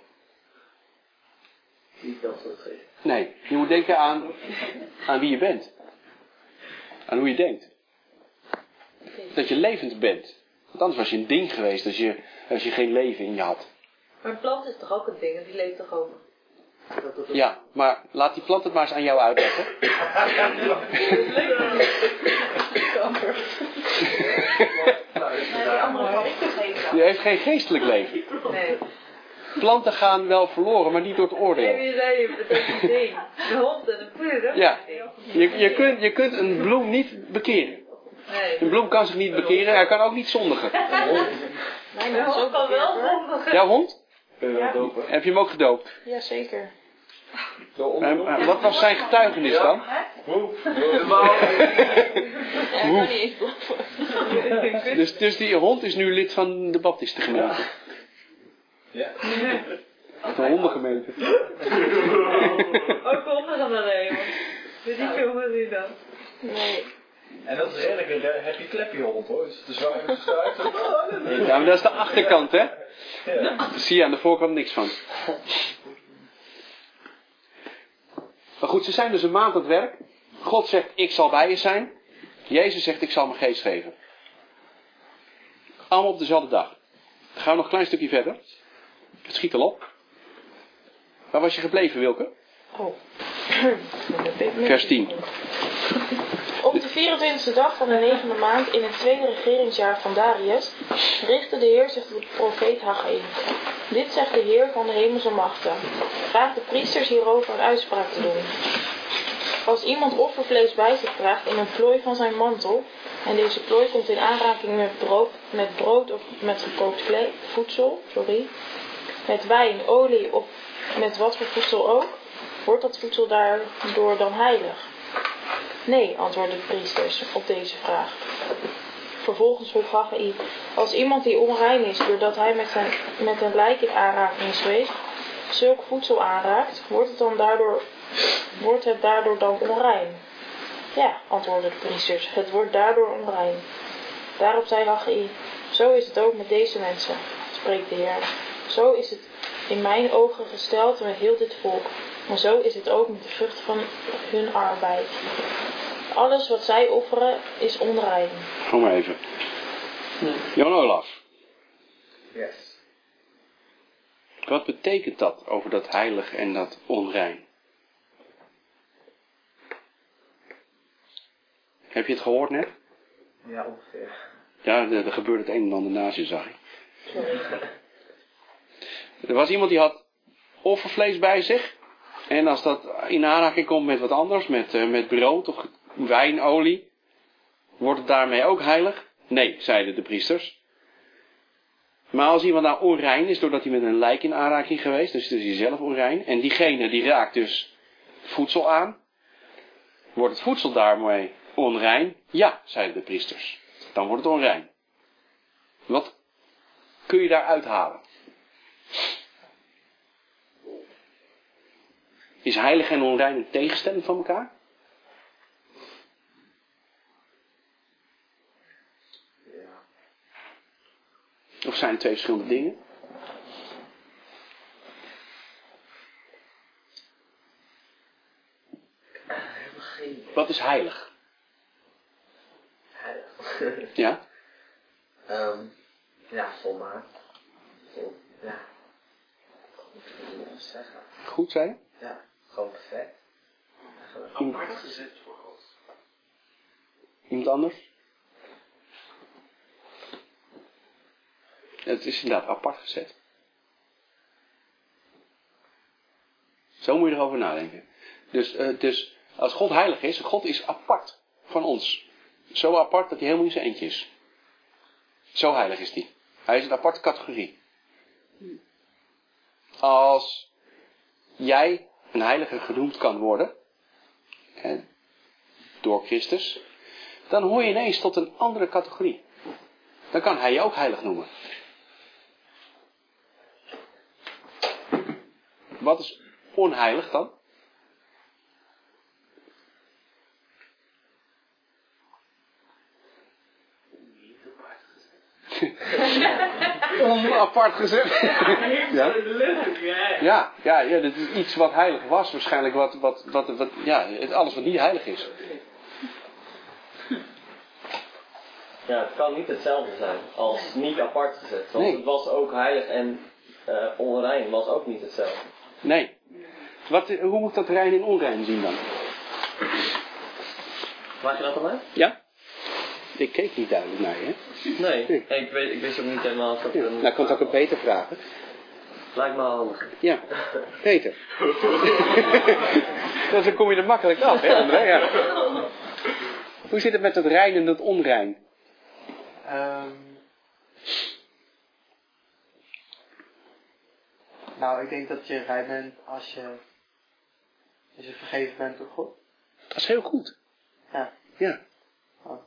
Niet dat soort geest. Nee, je moet denken aan, aan wie je bent. Aan hoe je denkt. Dat je levend bent. Want anders was je een ding geweest als je, als je geen leven in je had. Maar een plant is toch ook een ding en die leeft toch ook? Ja, maar laat die plant het maar eens aan jou uitleggen. Die andere kant gegeven. Die heeft geen geestelijk leven. Nee. Planten gaan wel verloren, maar niet door het oordeel. Nee, wie zei je? Dat is een ding. De hond en de poeder, Ja, je, je, kunt, je kunt een bloem niet bekeren. Nee. Een bloem kan zich niet bekeren, hij kan ook niet zondigen. De hond kan wel zondigen. Jouw hond? Kun je wel dopen? Heb je hem ook gedoopt? Jazeker. En, en wat was zijn getuigenis dan? Hoe? Ja, ik kan niet eens blaffen. Dus, dus die hond is nu lid van de baptistengemeente. Ja. De hondengemeente. Ook honden gaan erheen, want weet niet veel met die dan. Nee. En dat is eerlijk een happy clappy hond hoor. Dus de zwanger is gestaard. Ja, maar dat is de achterkant, hè? Ja. Daar zie je aan de voorkant niks van. Maar goed, ze zijn dus een maand aan het werk. God zegt, ik zal bij je zijn. Jezus zegt, ik zal mijn geest geven. Allemaal op dezelfde dag. Dan gaan we nog een klein stukje verder. Het schiet al op. Waar was je gebleven, Wilke? Oh. Vers tien. Op de vierentwintigste dag van de negende maand in het tweede regeringsjaar van Darius richtte de Heer zich tot de profeet Haggai. Dit zegt de Heer van de hemelse machten. Vraag de priesters hierover een uitspraak te doen. Als iemand offervlees bij zich draagt in een plooi van zijn mantel, en deze plooi komt in aanraking met brood, met brood of met gekookt vle- voedsel, sorry, met wijn, olie of met wat voor voedsel ook, wordt dat voedsel daardoor dan heilig? Nee, antwoordden de priesters op deze vraag. Vervolgens vroeg Haggai, als iemand die onrein is doordat hij met, zijn, met een lijk in aanraking is geweest, zulk voedsel aanraakt, wordt het, dan daardoor, wordt het daardoor dan onrein? Ja, antwoordden de priesters, het wordt daardoor onrein. Daarop zei Haggai, zo is het ook met deze mensen, spreekt de Heer. Zo is het in mijn ogen gesteld met heel dit volk, maar zo is het ook met de vrucht van hun arbeid. Alles wat zij offeren is onrein. Kom maar even. Jan Olaf. Yes. Wat betekent dat over dat heilig en dat onrein? Heb je het gehoord net? Ja, ongeveer. Ja, er, er gebeurt het een en ander naast je, zag ik. Er was iemand die had offervlees bij zich. En als dat in aanraking komt met wat anders, met, uh, met brood of wijnolie, wordt het daarmee ook heilig? Nee, zeiden de priesters. Maar als iemand nou onrein is, doordat hij met een lijk in aanraking geweest, dus is hij zelf onrein, en diegene die raakt dus voedsel aan, wordt het voedsel daarmee onrein? Ja, zeiden de priesters. Dan wordt het onrein. Wat kun je daar uithalen? Is heilig en onrein een tegenstelling van elkaar? Ja. Of zijn het twee verschillende dingen? Helemaal geen idee. Wat is heilig? Heilig. Ja? um, ja, volmaakt. Vol, ja. Goed, wil ik even zeggen. Goed zijn? Ja, gewoon perfect. Eigenlijk. Apart gezet voor God. Iemand anders? Het is inderdaad apart gezet. Zo moet je erover nadenken. Dus, uh, dus als God heilig is, God is apart van ons. Zo apart dat hij helemaal in zijn eentje is. Zo heilig is hij. Hij is een aparte categorie. Als jij een heilige genoemd kan worden, hè, door Christus, dan hoor je ineens tot een andere categorie. Dan kan hij je ook heilig noemen. Wat is onheilig dan? Onapart gezet. Ja? Ja, ja, ja, dat is iets wat heilig was. Waarschijnlijk wat, wat, wat, wat ja, alles wat niet heilig is. Ja, het kan niet hetzelfde zijn als niet apart gezet. Want Nee. het was ook heilig en uh, onrein was ook niet hetzelfde. Nee. Wat, hoe moet dat rein en onrein zien dan? Vraag je dat aan mij? Ja? Ik keek niet duidelijk naar je, hè? Nee, Nee. Ik, weet, ik wist ook niet helemaal of dat Ja. een... Nou, ik kan het ook aan Peter vragen. Lijkt me handig. Ja, Peter. Dus dan kom je er makkelijk af, hè, André? Ja. Hoe zit het met het rein en het onrein? Um, nou, ik denk dat je rein bent als je, als je vergeven bent door God. Dat is heel goed. Ja. Ja. Oh.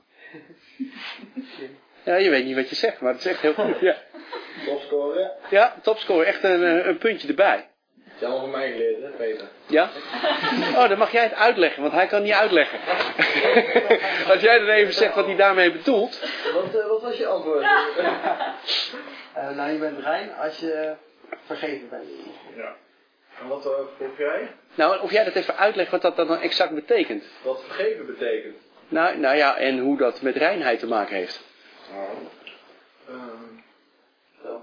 Ja, je weet niet wat je zegt, maar het is echt heel goed. Ja, Topscorer. ja topscore. Echt een, een puntje erbij. Dat is allemaal van mij geleerd, hè, Peter? Ja? Oh, dan mag jij het uitleggen, want hij kan niet uitleggen. Als jij dan even zegt wat hij daarmee bedoelt. Wat, uh, wat was je antwoord? Uh, nou, je bent rein als je vergeven bent. Ja. En wat uh, vroeg jij? Nou, of jij dat even uitlegt wat dat dan exact betekent. Wat vergeven betekent? Nou, nou ja, en hoe dat met reinheid te maken heeft. Nou, um, zo.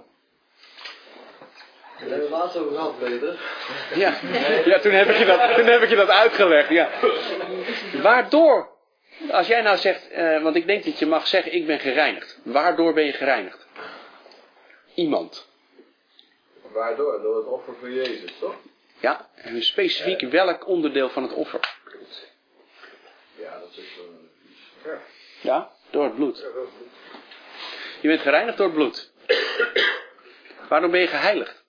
Daar hebben we het laatst over gehad, Peter. Ja, ja toen, heb ik je dat, toen heb ik je dat uitgelegd, ja. Waardoor, als jij nou zegt, uh, want ik denk dat je mag zeggen, ik ben gereinigd. Waardoor ben je gereinigd? Iemand. Waardoor? Door het offer van Jezus, toch? Ja, en specifiek welk onderdeel van het offer? Ja, dat is... Uh, ja. Ja, door het bloed. Ja, dat is goed. Je bent gereinigd door het bloed. Waarom ben je geheiligd?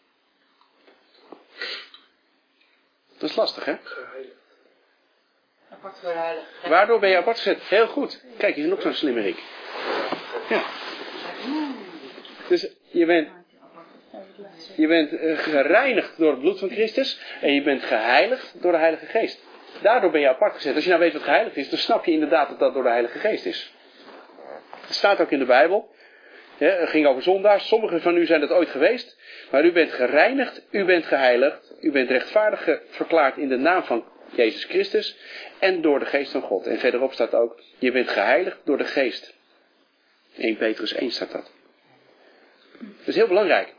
Dat is lastig, hè? Apart voor heilig. Waardoor ben je apart gezet? Heel goed. Kijk, je bent ook zo'n slimmerik. Ja. Dus je bent, je bent uh, gereinigd door het bloed van Christus. En je bent geheiligd door de Heilige Geest. Daardoor ben je apart gezet. Als je nou weet wat geheiligd is, dan snap je inderdaad dat dat door de Heilige Geest is. Het staat ook in de Bijbel. Ja, het ging over zondaars. Sommigen van u zijn dat ooit geweest. Maar u bent gereinigd, u bent geheiligd. U bent rechtvaardig verklaard in de naam van Jezus Christus. En door de geest van God. En verderop staat ook, je bent geheiligd door de geest. Eerste Petrus één staat dat. Dat is heel belangrijk.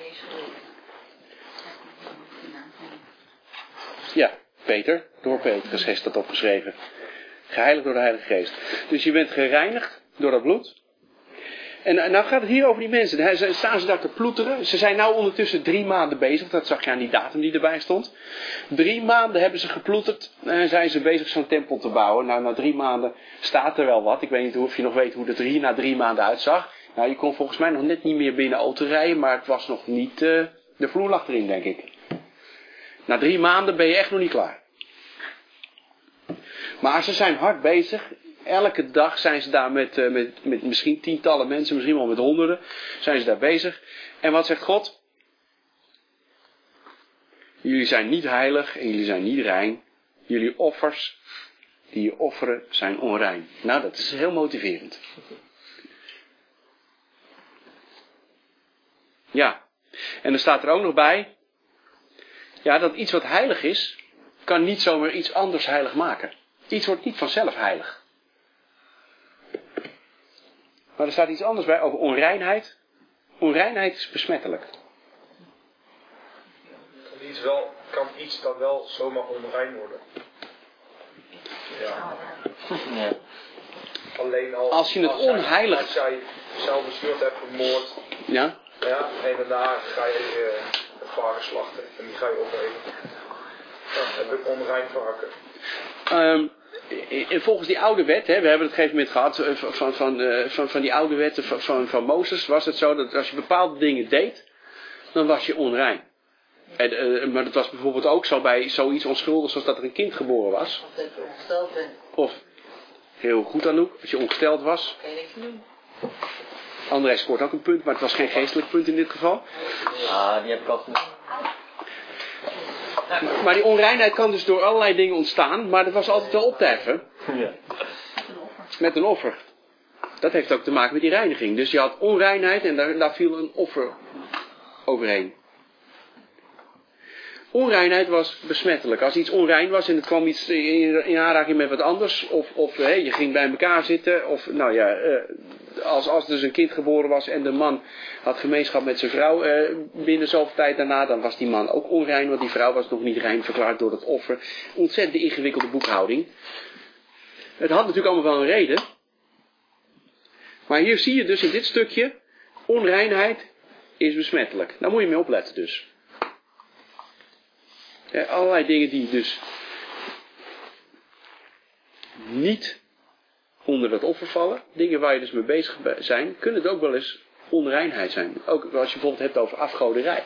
Ja, Peter, door Petrus heeft dat opgeschreven. Geheiligd door de Heilige Geest. Dus je bent gereinigd door dat bloed. En nou gaat het hier over die mensen. Daar staan ze daar te ploeteren. Ze zijn nou ondertussen drie maanden bezig. Dat zag je aan die datum die erbij stond. Drie maanden hebben ze geploeterd. En zijn ze bezig zo'n tempel te bouwen. Nou, na drie maanden staat er wel wat. Ik weet niet of je nog weet hoe het er hier na drie maanden uitzag. Nou, je kon volgens mij nog net niet meer binnen auto rijden. Maar het was nog niet... Uh, de vloer lag erin, denk ik. Na drie maanden ben je echt nog niet klaar. Maar ze zijn hard bezig. Elke dag zijn ze daar met, uh, met, met misschien tientallen mensen, misschien wel met honderden. Zijn ze daar bezig. En wat zegt God? Jullie zijn niet heilig en jullie zijn niet rein. Jullie offers die je offeren zijn onrein. Nou, dat is heel motiverend. Ja. En er staat er ook nog bij. Ja, dat iets wat heilig is, kan niet zomaar iets anders heilig maken. Iets wordt niet vanzelf heilig. Maar er staat iets anders bij over onreinheid. Onreinheid is besmettelijk. Kan iets, wel, kan iets dan wel zomaar onrein worden? Ja. Ja. Alleen al Als je het als jij- onheilig... Als jij zelf een soort hebt vermoord Ja? Ja, en daarna ga je uh, het varken slachten en die ga je opeten. Ja, heb ik onrein varken. Um, volgens die oude wet, hè, we hebben het op een gegeven moment gehad van, van, van, uh, van, van die oude wetten van, van, van Mozes, was het zo dat als je bepaalde dingen deed, dan was je onrein. En, uh, maar dat was bijvoorbeeld ook zo bij zoiets onschuldigs als dat er een kind geboren was. Of dat je ongesteld bent. Of, heel goed Anouk, als je ongesteld was. Kan je niks doen. André scoort ook een punt, maar het was geen geestelijk punt in dit geval. Ah, die heb ik al genoemd. Maar die onreinheid kan dus door allerlei dingen ontstaan, maar dat was altijd wel op te heffen. Ja. Met een offer. Dat heeft ook te maken met die reiniging. Dus je had onreinheid en daar, daar viel een offer overheen. Onreinheid was besmettelijk. Als iets onrein was en het kwam iets in, in aanraking met wat anders, of, of hey, je ging bij elkaar zitten, of nou ja, uh, als, als dus een kind geboren was en de man had gemeenschap met zijn vrouw uh, binnen zoveel tijd daarna, dan was die man ook onrein, want die vrouw was nog niet rein verklaard door dat offer. Ontzettend ingewikkelde boekhouding. Het had natuurlijk allemaal wel een reden. Maar hier zie je dus in dit stukje, onreinheid is besmettelijk. Daar moet je mee opletten dus. Ja, allerlei dingen die dus niet onder dat offer vallen, dingen waar je dus mee bezig zijn, kunnen het ook wel eens onreinheid zijn. Ook als je bijvoorbeeld hebt over afgoderij.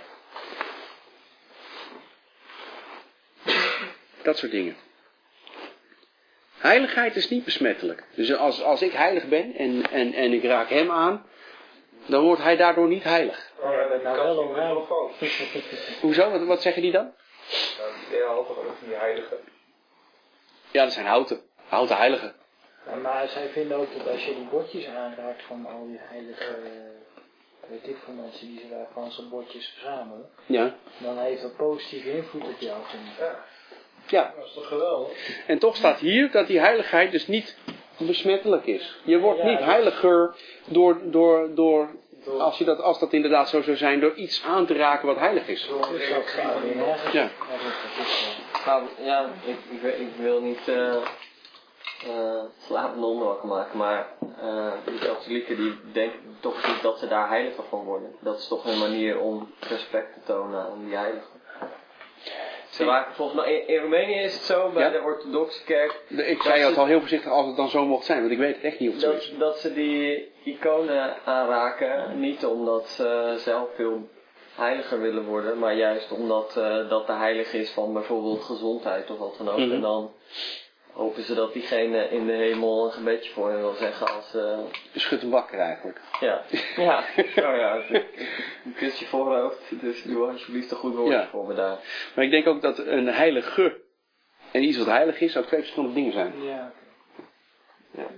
Dat soort dingen. Heiligheid is niet besmettelijk. Dus als, als ik heilig ben en, en, en ik raak hem aan, dan wordt hij daardoor niet heilig. Oh, ja, dat kan wel onrein. Hoezo? Wat, wat zeggen die dan? Ja, altijd over die heiligen. Ja, dat zijn houten. Houten heiligen. Ja, maar zij vinden ook dat als je die bordjes aanraakt van al die heilige, uh, weet ik veel mensen die ze daar van zo'n bordjes verzamelen, ja. Dan heeft dat positieve invloed op jou. Ja. Ja. Dat is toch geweldig? En toch staat hier dat die heiligheid dus niet besmettelijk is. Je wordt niet heiliger door, door, door als, je dat, als dat inderdaad zo zou zijn, door iets aan te raken wat heilig is. Ja. Nou, ja, ik, ik, ik wil niet uh, uh, slapende honden wakker maken, maar uh, die katholieken die denken toch niet dat ze daar heiliger van worden. Dat is toch een manier om respect te tonen aan die heiligen. Ze waren, volgens mij in, in Roemenië is het zo, bij ja? de orthodoxe kerk. De, ik zei het al heel voorzichtig als het dan zo mocht zijn, want ik weet het echt niet of het dat, zo is. Dat ze die iconen aanraken, niet omdat ze zelf veel heiliger willen worden, maar juist omdat uh, dat de heilige is van bijvoorbeeld gezondheid of wat dan ook. Mm-hmm. En dan hopen ze dat diegene in de hemel een gebedje voor hen wil zeggen als... Uh... Schud hem wakker eigenlijk. Ja, ja. Oh ja, een kusje voorhoofd, dus doe alsjeblieft een goed woordje ja. voor me daar. Maar ik denk ook dat een heilige en iets wat heilig is, ook twee verschillende dingen zijn. Ja. Ja.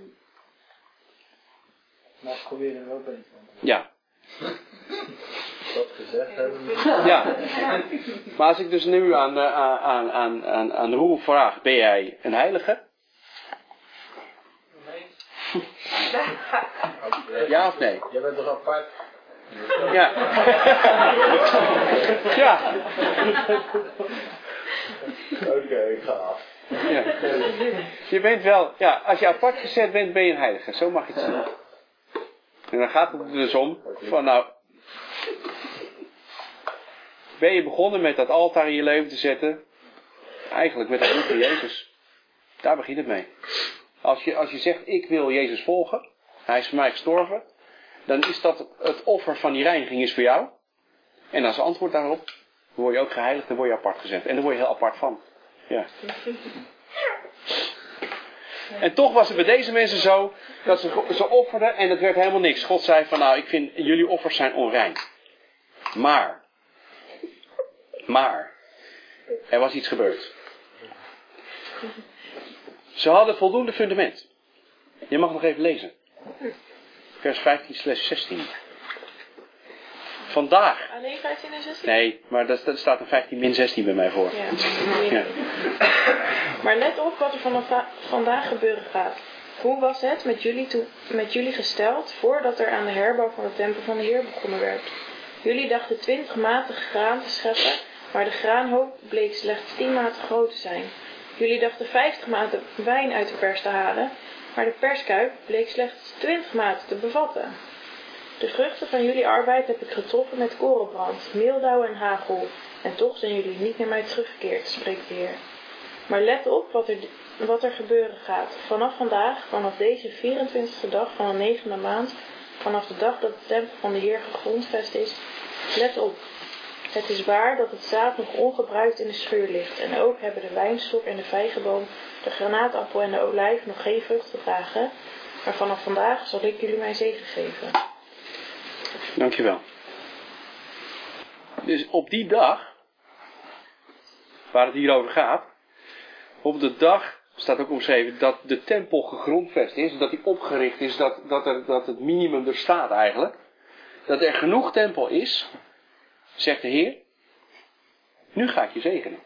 Maar ik probeer er wel beter van. Ja. Dat gezegd hebben. Ja. Maar als ik dus nu aan, uh, aan, aan, aan, aan Roel vraag, ben jij een heilige? Nee. Ja of nee? Jij bent toch apart? Ja. Ja. Oké, okay, ik ga af. Ja. Je bent wel, ja, als je apart gezet bent, ben je een heilige. Zo mag je het zien. En dan gaat het er dus om, van nou, ben je begonnen met dat altaar in je leven te zetten, eigenlijk met het bloed van Jezus. Daar begint het mee. Als je, als je zegt, ik wil Jezus volgen, hij is voor mij gestorven, dan is dat het offer van die reiniging is voor jou. En als antwoord daarop, dan word je ook geheiligd, dan word je apart gezet. En daar word je heel apart van. Ja. En toch was het bij deze mensen zo, dat ze, ze offerden en het werd helemaal niks. God zei van, nou, ik vind, jullie offers zijn onrein. Maar, maar, er was iets gebeurd. Ze hadden voldoende fundament. Je mag nog even lezen. Vers vijftien slash zestien. Vandaag. Alleen vijftien en zestien? Nee, maar dat, dat staat een vijftien min zestien bij mij voor. Ja. Ja. Maar let op wat er vanaf vandaag gebeuren gaat. Hoe was het met jullie, toe, met jullie gesteld voordat er aan de herbouw van de tempel van de Heer begonnen werd? Jullie dachten twintig maten graan te scheppen, maar de graanhoop bleek slechts tien maten groot te zijn. Jullie dachten vijftig maten wijn uit de pers te halen, maar de perskuip bleek slechts twintig maten te bevatten. De vruchten van jullie arbeid heb ik getroffen met korenbrand, meeldauw en hagel. En toch zijn jullie niet naar mij teruggekeerd, spreekt de Heer. Maar let op wat er, wat er gebeuren gaat. Vanaf vandaag, vanaf deze vierentwintigste dag van de negende maand, vanaf de dag dat de tempel van de Heer gegrondvest is, let op. Het is waar dat het zaad nog ongebruikt in de schuur ligt. En ook hebben de wijnstok en de vijgenboom, de granaatappel en de olijf nog geen vrucht gedragen. Maar vanaf vandaag zal ik jullie mijn zegen geven. Dankjewel. Dus op die dag, waar het hier over gaat, op de dag, staat ook omschreven, dat de tempel gegrondvest is, dat die opgericht is, dat, dat, er, dat het minimum er staat eigenlijk. Dat er genoeg tempel is, zegt de Heer, nu ga ik je zegenen.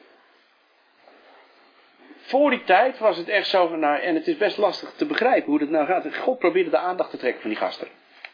Voor die tijd was het echt zo van, nou, en het is best lastig te begrijpen hoe het nou gaat. God probeerde de aandacht te trekken van die gasten.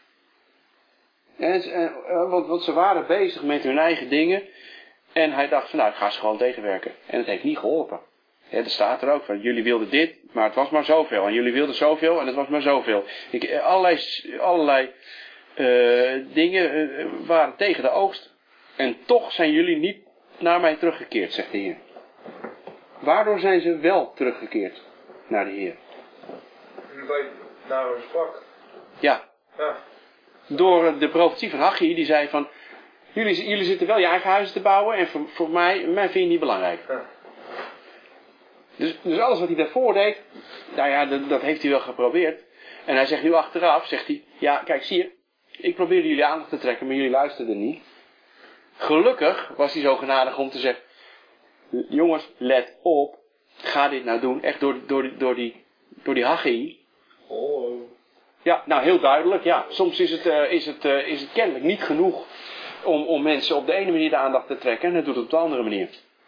En, uh, want, want ze waren bezig met hun eigen dingen. En hij dacht van, nou, ik ga ze gewoon tegenwerken. En het heeft niet geholpen. Ja, er staat er ook van, jullie wilden dit, maar het was maar zoveel. En jullie wilden zoveel en het was maar zoveel. Ik, allerlei allerlei uh, dingen uh, waren tegen de oogst. En toch zijn jullie niet naar mij teruggekeerd, zegt de Heer. Waardoor zijn ze wel teruggekeerd naar de Heer? Omdat je naar hem sprak. Ja. Ja. Door de profetie van Haggai, die zei van, jullie, jullie zitten wel je eigen huizen te bouwen en voor, voor mij, mij vind je niet belangrijk. Ja. Dus, dus alles wat hij daarvoor deed, nou ja, dat, dat heeft hij wel geprobeerd. En hij zegt nu achteraf, zegt hij, ja kijk zie je, ik probeerde jullie aandacht te trekken, maar jullie luisterden niet. Gelukkig was hij zo genadig om te zeggen, jongens, let op, ga dit nou doen, echt door, door, door die, door die Haggai. Oh. Ja, nou heel duidelijk, ja. Soms is het, uh, is het, uh, is het kennelijk niet genoeg om, om mensen op de ene manier de aandacht te trekken en dat doet het op de andere manier.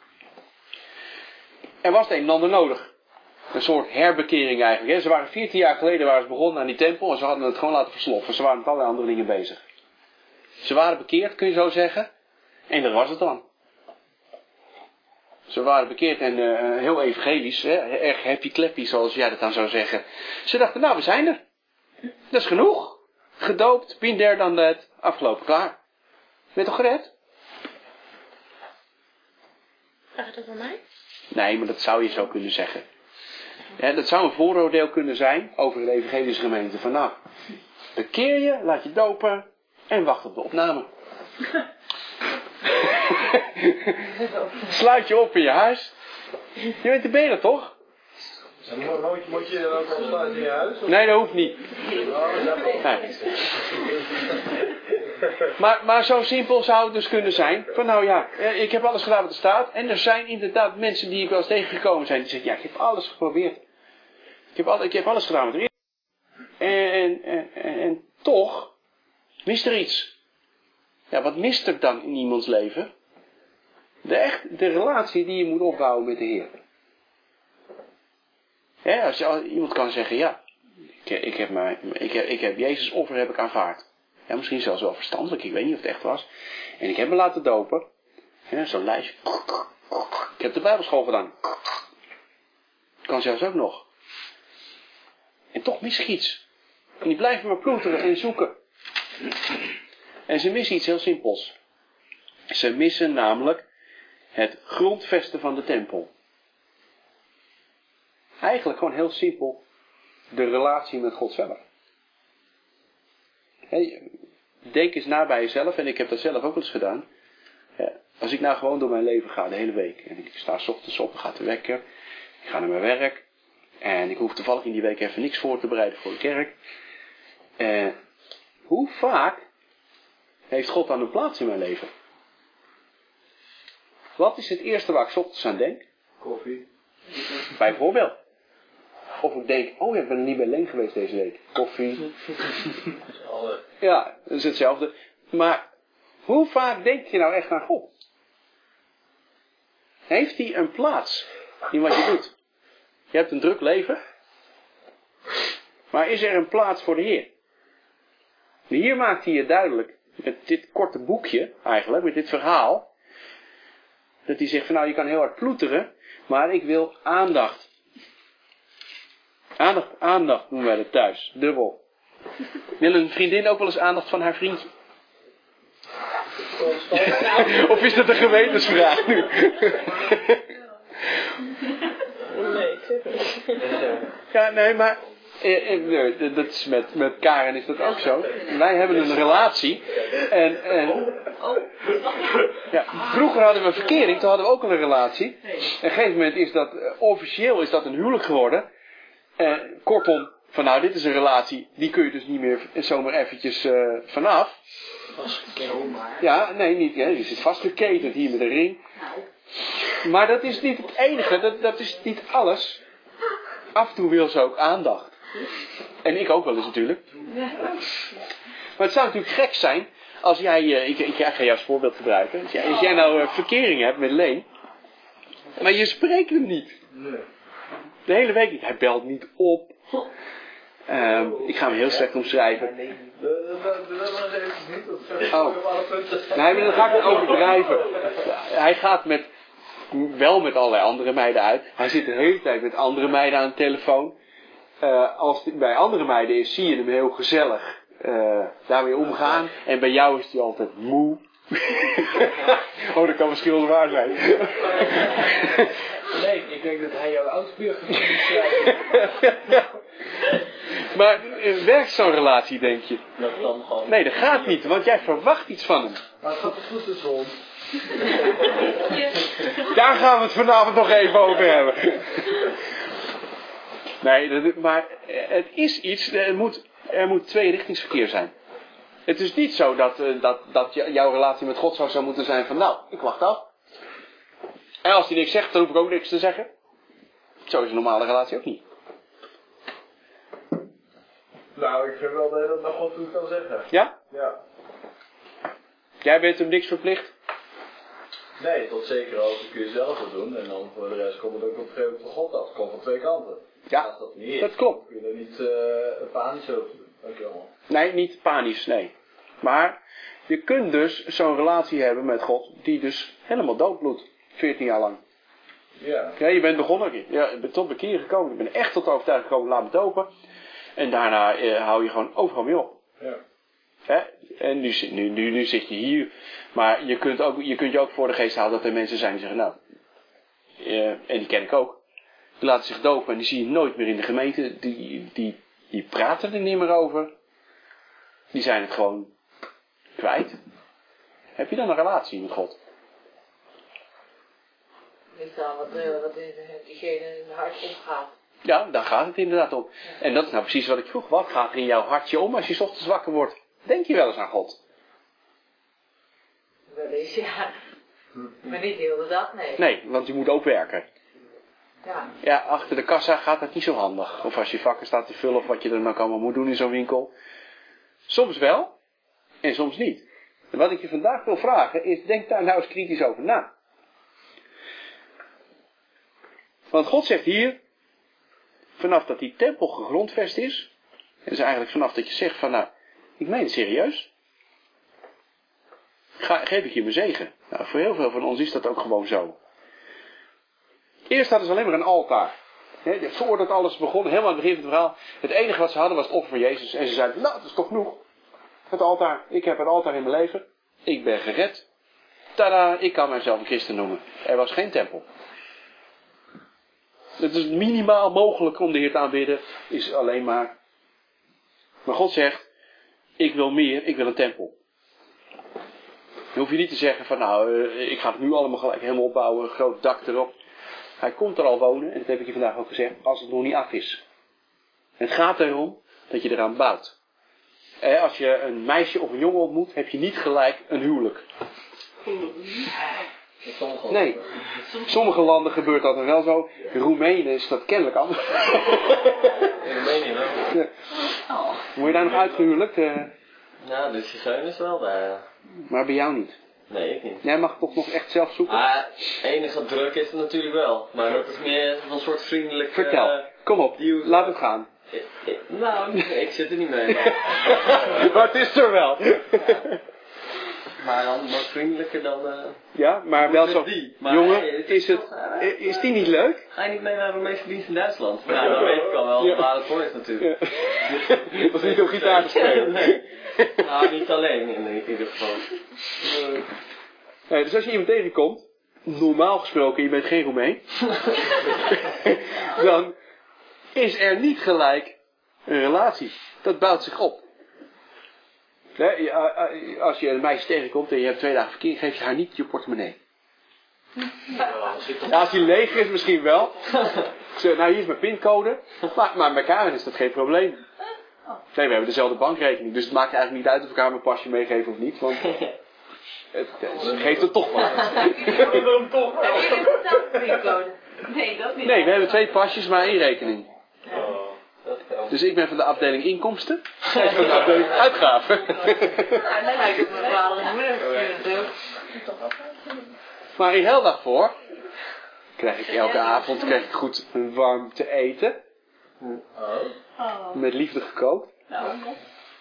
Er was het een en ander nodig. Een soort herbekering eigenlijk. Hè. Ze waren veertien jaar geleden waren ze begonnen aan die tempel en ze hadden het gewoon laten versloffen. Ze waren met allerlei andere dingen bezig. Ze waren bekeerd, kun je zo zeggen. En dat was het dan. Ze waren bekeerd en uh, heel evangelisch, hè, erg happy-clappy zoals jij dat dan zou zeggen. Ze dachten, nou we zijn er. Dat is genoeg. Gedoopt, been there, dan that, afgelopen, klaar. Ben je toch gered? Vraag je dat van mij? Nee, maar dat zou je zo kunnen zeggen. Ja, dat zou een vooroordeel kunnen zijn over de evangelische gemeente. Van nou, bekeer je, laat je dopen en wacht op de opname. Sluit je op in je huis. Je weet de benen toch? Moet, moet je dan ook al sluiten in je huis? Of? Nee, dat hoeft niet. Nee. Maar, maar zo simpel zou het dus kunnen zijn. Van nou ja, ik heb alles gedaan wat er staat. En er zijn inderdaad mensen die ik wel eens tegengekomen zijn. Die zeggen, ja, ik heb alles geprobeerd. Ik heb, al, ik heb alles gedaan wat er is. En, en, en, en toch mist er iets. Ja, wat mist er dan in iemands leven? De, echt, de relatie die je moet opbouwen met de Heer. Ja, als je, iemand kan zeggen, ja, ik, ik, heb mijn, ik, heb, ik heb Jezus offer heb ik aanvaard. Ja, misschien zelfs wel verstandelijk, ik weet niet of het echt was. En ik heb me laten dopen. Ja, zo'n lijstje. Ik heb de Bijbelschool gedaan. Kan zelfs ook nog. En toch mis ik iets. En die blijven maar ploeteren en zoeken. En ze missen iets heel simpels. Ze missen namelijk het grondvesten van de tempel. Eigenlijk gewoon heel simpel de relatie met God zelf. Hey, denk eens na bij jezelf, en ik heb dat zelf ook wel eens gedaan. Ja, als ik nou gewoon door mijn leven ga, de hele week. En ik sta 's ochtends op, gaat de wekker. Ik ga naar mijn werk. En ik hoef toevallig in die week even niks voor te bereiden voor de kerk. Eh, hoe vaak heeft God dan een plaats in mijn leven? Wat is het eerste waar ik 's ochtends aan denk? Koffie. Bijvoorbeeld. Of ik denk, oh ja, ik ben niet bij Leen geweest deze week. Koffie. Ja, dat is hetzelfde. Maar hoe vaak denk je nou echt aan God? Heeft hij een plaats in wat je doet? Je hebt een druk leven. Maar is er een plaats voor de Heer? Hier maakt hij je duidelijk, met dit korte boekje eigenlijk, met dit verhaal, dat hij zegt van nou, je kan heel hard ploeteren, maar ik wil aandacht. Aandacht, aandacht noemen wij dat thuis. Dubbel. Wil een vriendin ook wel eens aandacht van haar vriendje? Of is dat een gewetensvraag nu? Nee, ik zeg het niet. Ja, nee, maar eh, eh, dat is met, met Karen is dat ook zo. Wij hebben een relatie. En, en ja, vroeger hadden we een verkering, toen hadden we ook al een relatie. En op een gegeven moment is dat, uh, officieel is dat een huwelijk geworden. Uh, kortom, van nou, dit is een relatie, die kun je dus niet meer zomaar eventjes uh, vanaf. Ja, nee, niet. Ja, die zit vastgeketend hier met een ring. Maar dat is niet het enige, dat, dat is niet alles. Af en toe wil ze ook aandacht. En ik ook wel eens natuurlijk. Maar het zou natuurlijk gek zijn als jij, uh, ik, ik, ik ga jou als voorbeeld gebruiken. Als jij, als jij nou uh, verkering hebt met Leen, maar je spreekt hem niet. De hele week niet. Hij belt niet op. Uh, ik ga hem heel slecht omschrijven. Oh. Nee, maar dan ga ik het overdrijven. Hij gaat met, wel met allerlei andere meiden uit. Hij zit de hele tijd met andere meiden aan de telefoon. Uh, als het bij andere meiden is, zie je hem heel gezellig uh, daarmee omgaan. En bij jou is hij altijd moe. Oh, dat kan misschien wel waar zijn. Nee, ik denk dat hij jouw autobiografie moet schrijven. Maar uh, werkt zo'n relatie, denk je? Dat dan gewoon. Nee, dat gaat niet, want jij verwacht iets van hem. Maar het gaat goed de zon. Daar gaan we het vanavond nog even over hebben. Nee, dat, maar het is iets, er moet, er moet tweerichtingsverkeer zijn. Het is niet zo dat, uh, dat, dat jouw relatie met God zou, zou moeten zijn van, nou, ik wacht af. En als hij niks zegt, dan hoef ik ook niks te zeggen. Zo is een normale relatie ook niet. Nou, ik vind wel dat je dat nog wat toe kan zeggen. Ja? Ja. Jij bent hem niks verplicht? Nee, tot zekere hoogte kun je zelf het doen. En dan voor de rest komt het ook op een gegeven moment van God af. Het komt van twee kanten. Ja, als dat niet is, dat klopt. kun je er niet uh, panisch over doen. Dankjewel. Nee, niet panisch, nee. Maar je kunt dus zo'n relatie hebben met God die dus helemaal doodbloedt. veertien jaar lang. Ja. Ja, je bent begonnen. Ja, je bent tot bekeer gekomen. Je bent echt tot de overtuiging gekomen. Laat me dopen. En daarna eh, hou je gewoon overal mee op. Ja. Hè? En nu, nu, nu, nu zit je hier. Maar je kunt, ook, je kunt je ook voor de geest houden dat er mensen zijn die zeggen, nou, eh, en die ken ik ook. Die laten zich dopen en die zie je nooit meer in de gemeente. Die, die, die praten er niet meer over. Die zijn het gewoon kwijt. Heb je dan een relatie met God? Ligt aan wat, uh, wat diegene in het hart omgaat. Ja, daar gaat het inderdaad om. En dat is nou precies wat ik vroeg. Wat gaat er in jouw hartje om als je 's ochtends wakker wordt? Denk je wel eens aan God? Wel eens, ja. Maar niet de hele dag, nee. Nee, want je moet ook werken. Ja. Ja, achter de kassa gaat dat niet zo handig. Of als je vakken staat te vullen of wat je er nou allemaal moet doen in zo'n winkel. Soms wel en soms niet. En wat ik je vandaag wil vragen is, denk daar nou eens kritisch over na. Want God zegt hier, vanaf dat die tempel gegrondvest is, en dus eigenlijk vanaf dat je zegt van nou, ik meen het serieus, ga, geef ik je mijn zegen. Nou, voor heel veel van ons is dat ook gewoon zo. Eerst hadden ze alleen maar een altaar. He, voordat alles begon, helemaal aan het begin van het verhaal, het enige wat ze hadden was het offer van Jezus. En ze zeiden, nou, dat is toch genoeg. Het altaar, ik heb een altaar in mijn leven. Ik ben gered. Tada, ik kan mijzelf een christen noemen. Er was geen tempel. Het is minimaal mogelijk om de Heer te aanbidden, is alleen maar. Maar God zegt, ik wil meer, ik wil een tempel. Dan hoef je niet te zeggen van nou, uh, ik ga het nu allemaal gelijk helemaal opbouwen, een groot dak erop. Hij komt er al wonen, en dat heb ik je vandaag ook gezegd, als het nog niet af is. Het gaat erom dat je eraan bouwt. Eh, als je een meisje of een jongen ontmoet, heb je niet gelijk een huwelijk. Nee, in sommige landen gebeurt dat er wel zo. In Roemenië is dat kennelijk anders. In Roemenië wel. Ja. Word je daar nog uitgehuwelijkt? Uh... Nou, de zigeuners wel daar. Maar bij jou niet? Nee, ik niet. Jij mag toch nog echt zelf zoeken? Ah, enige druk is het natuurlijk wel. Maar dat is meer een soort vriendelijk... Vertel, uh, kom op, duw. Laat het gaan. Ik, ik, nou, ik zit er niet mee. Maar het is er wel. Maar dan wat vriendelijker dan... Uh, ja, maar wel zo... Die. Maar jongen, hey, het is, is, het, toch, uh, is die niet leuk? Ga je niet mee naar de meeste dienst in Duitsland? Ja, dat weet ik al wel, ja. Maar het voor is natuurlijk. Ja. Dat is niet om gitaar te spelen. Nee. Nou, niet alleen in, in ieder geval. Nee, dus als je iemand tegenkomt, normaal gesproken, je bent geen Roemeen, dan is er niet gelijk een relatie. Dat bouwt zich op. Nee, als je een meisje tegenkomt en je hebt twee dagen verkeer, geef je haar niet je portemonnee. Ja, als die leeg is misschien wel. Zo, nou, hier is mijn pincode. Maar, maar met Karen is dat geen probleem. Nee, we hebben dezelfde bankrekening. Dus het maakt eigenlijk niet uit of ik haar mijn pasje meegeef of niet. Want het, het geeft het toch wel. Heb je toch wel? pincode? Nee, dat niet. Nee, we hebben twee pasjes, maar één rekening. Dus ik ben van de afdeling inkomsten. Zij is van de afdeling uitgaven. Nou, dat lijkt het me wel een moeilijk. Maar in heel dag voor krijg ik elke avond krijg ik goed warm te eten. Oh. Met liefde gekookt. Nou, nog.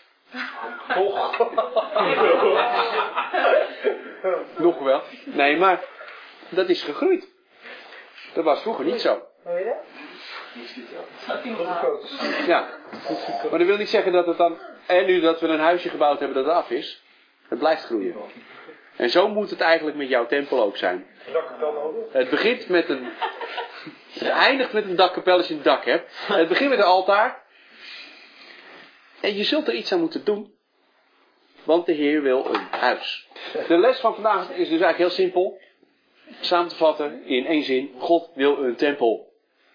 Nog wel. Nee, maar dat is gegroeid. Dat was vroeger niet zo. Hoor je dat? Ja. Maar dat wil niet zeggen dat het dan... En nu dat we een huisje gebouwd hebben dat het af is. Het blijft groeien. En zo moet het eigenlijk met jouw tempel ook zijn. Het begint met een... Het eindigt met een dakkapel als je een dak hebt. Het begint met een altaar. En je zult er iets aan moeten doen. Want de Heer wil een huis. De les van vandaag is dus eigenlijk heel simpel. Samen te vatten in één zin. God wil een tempel.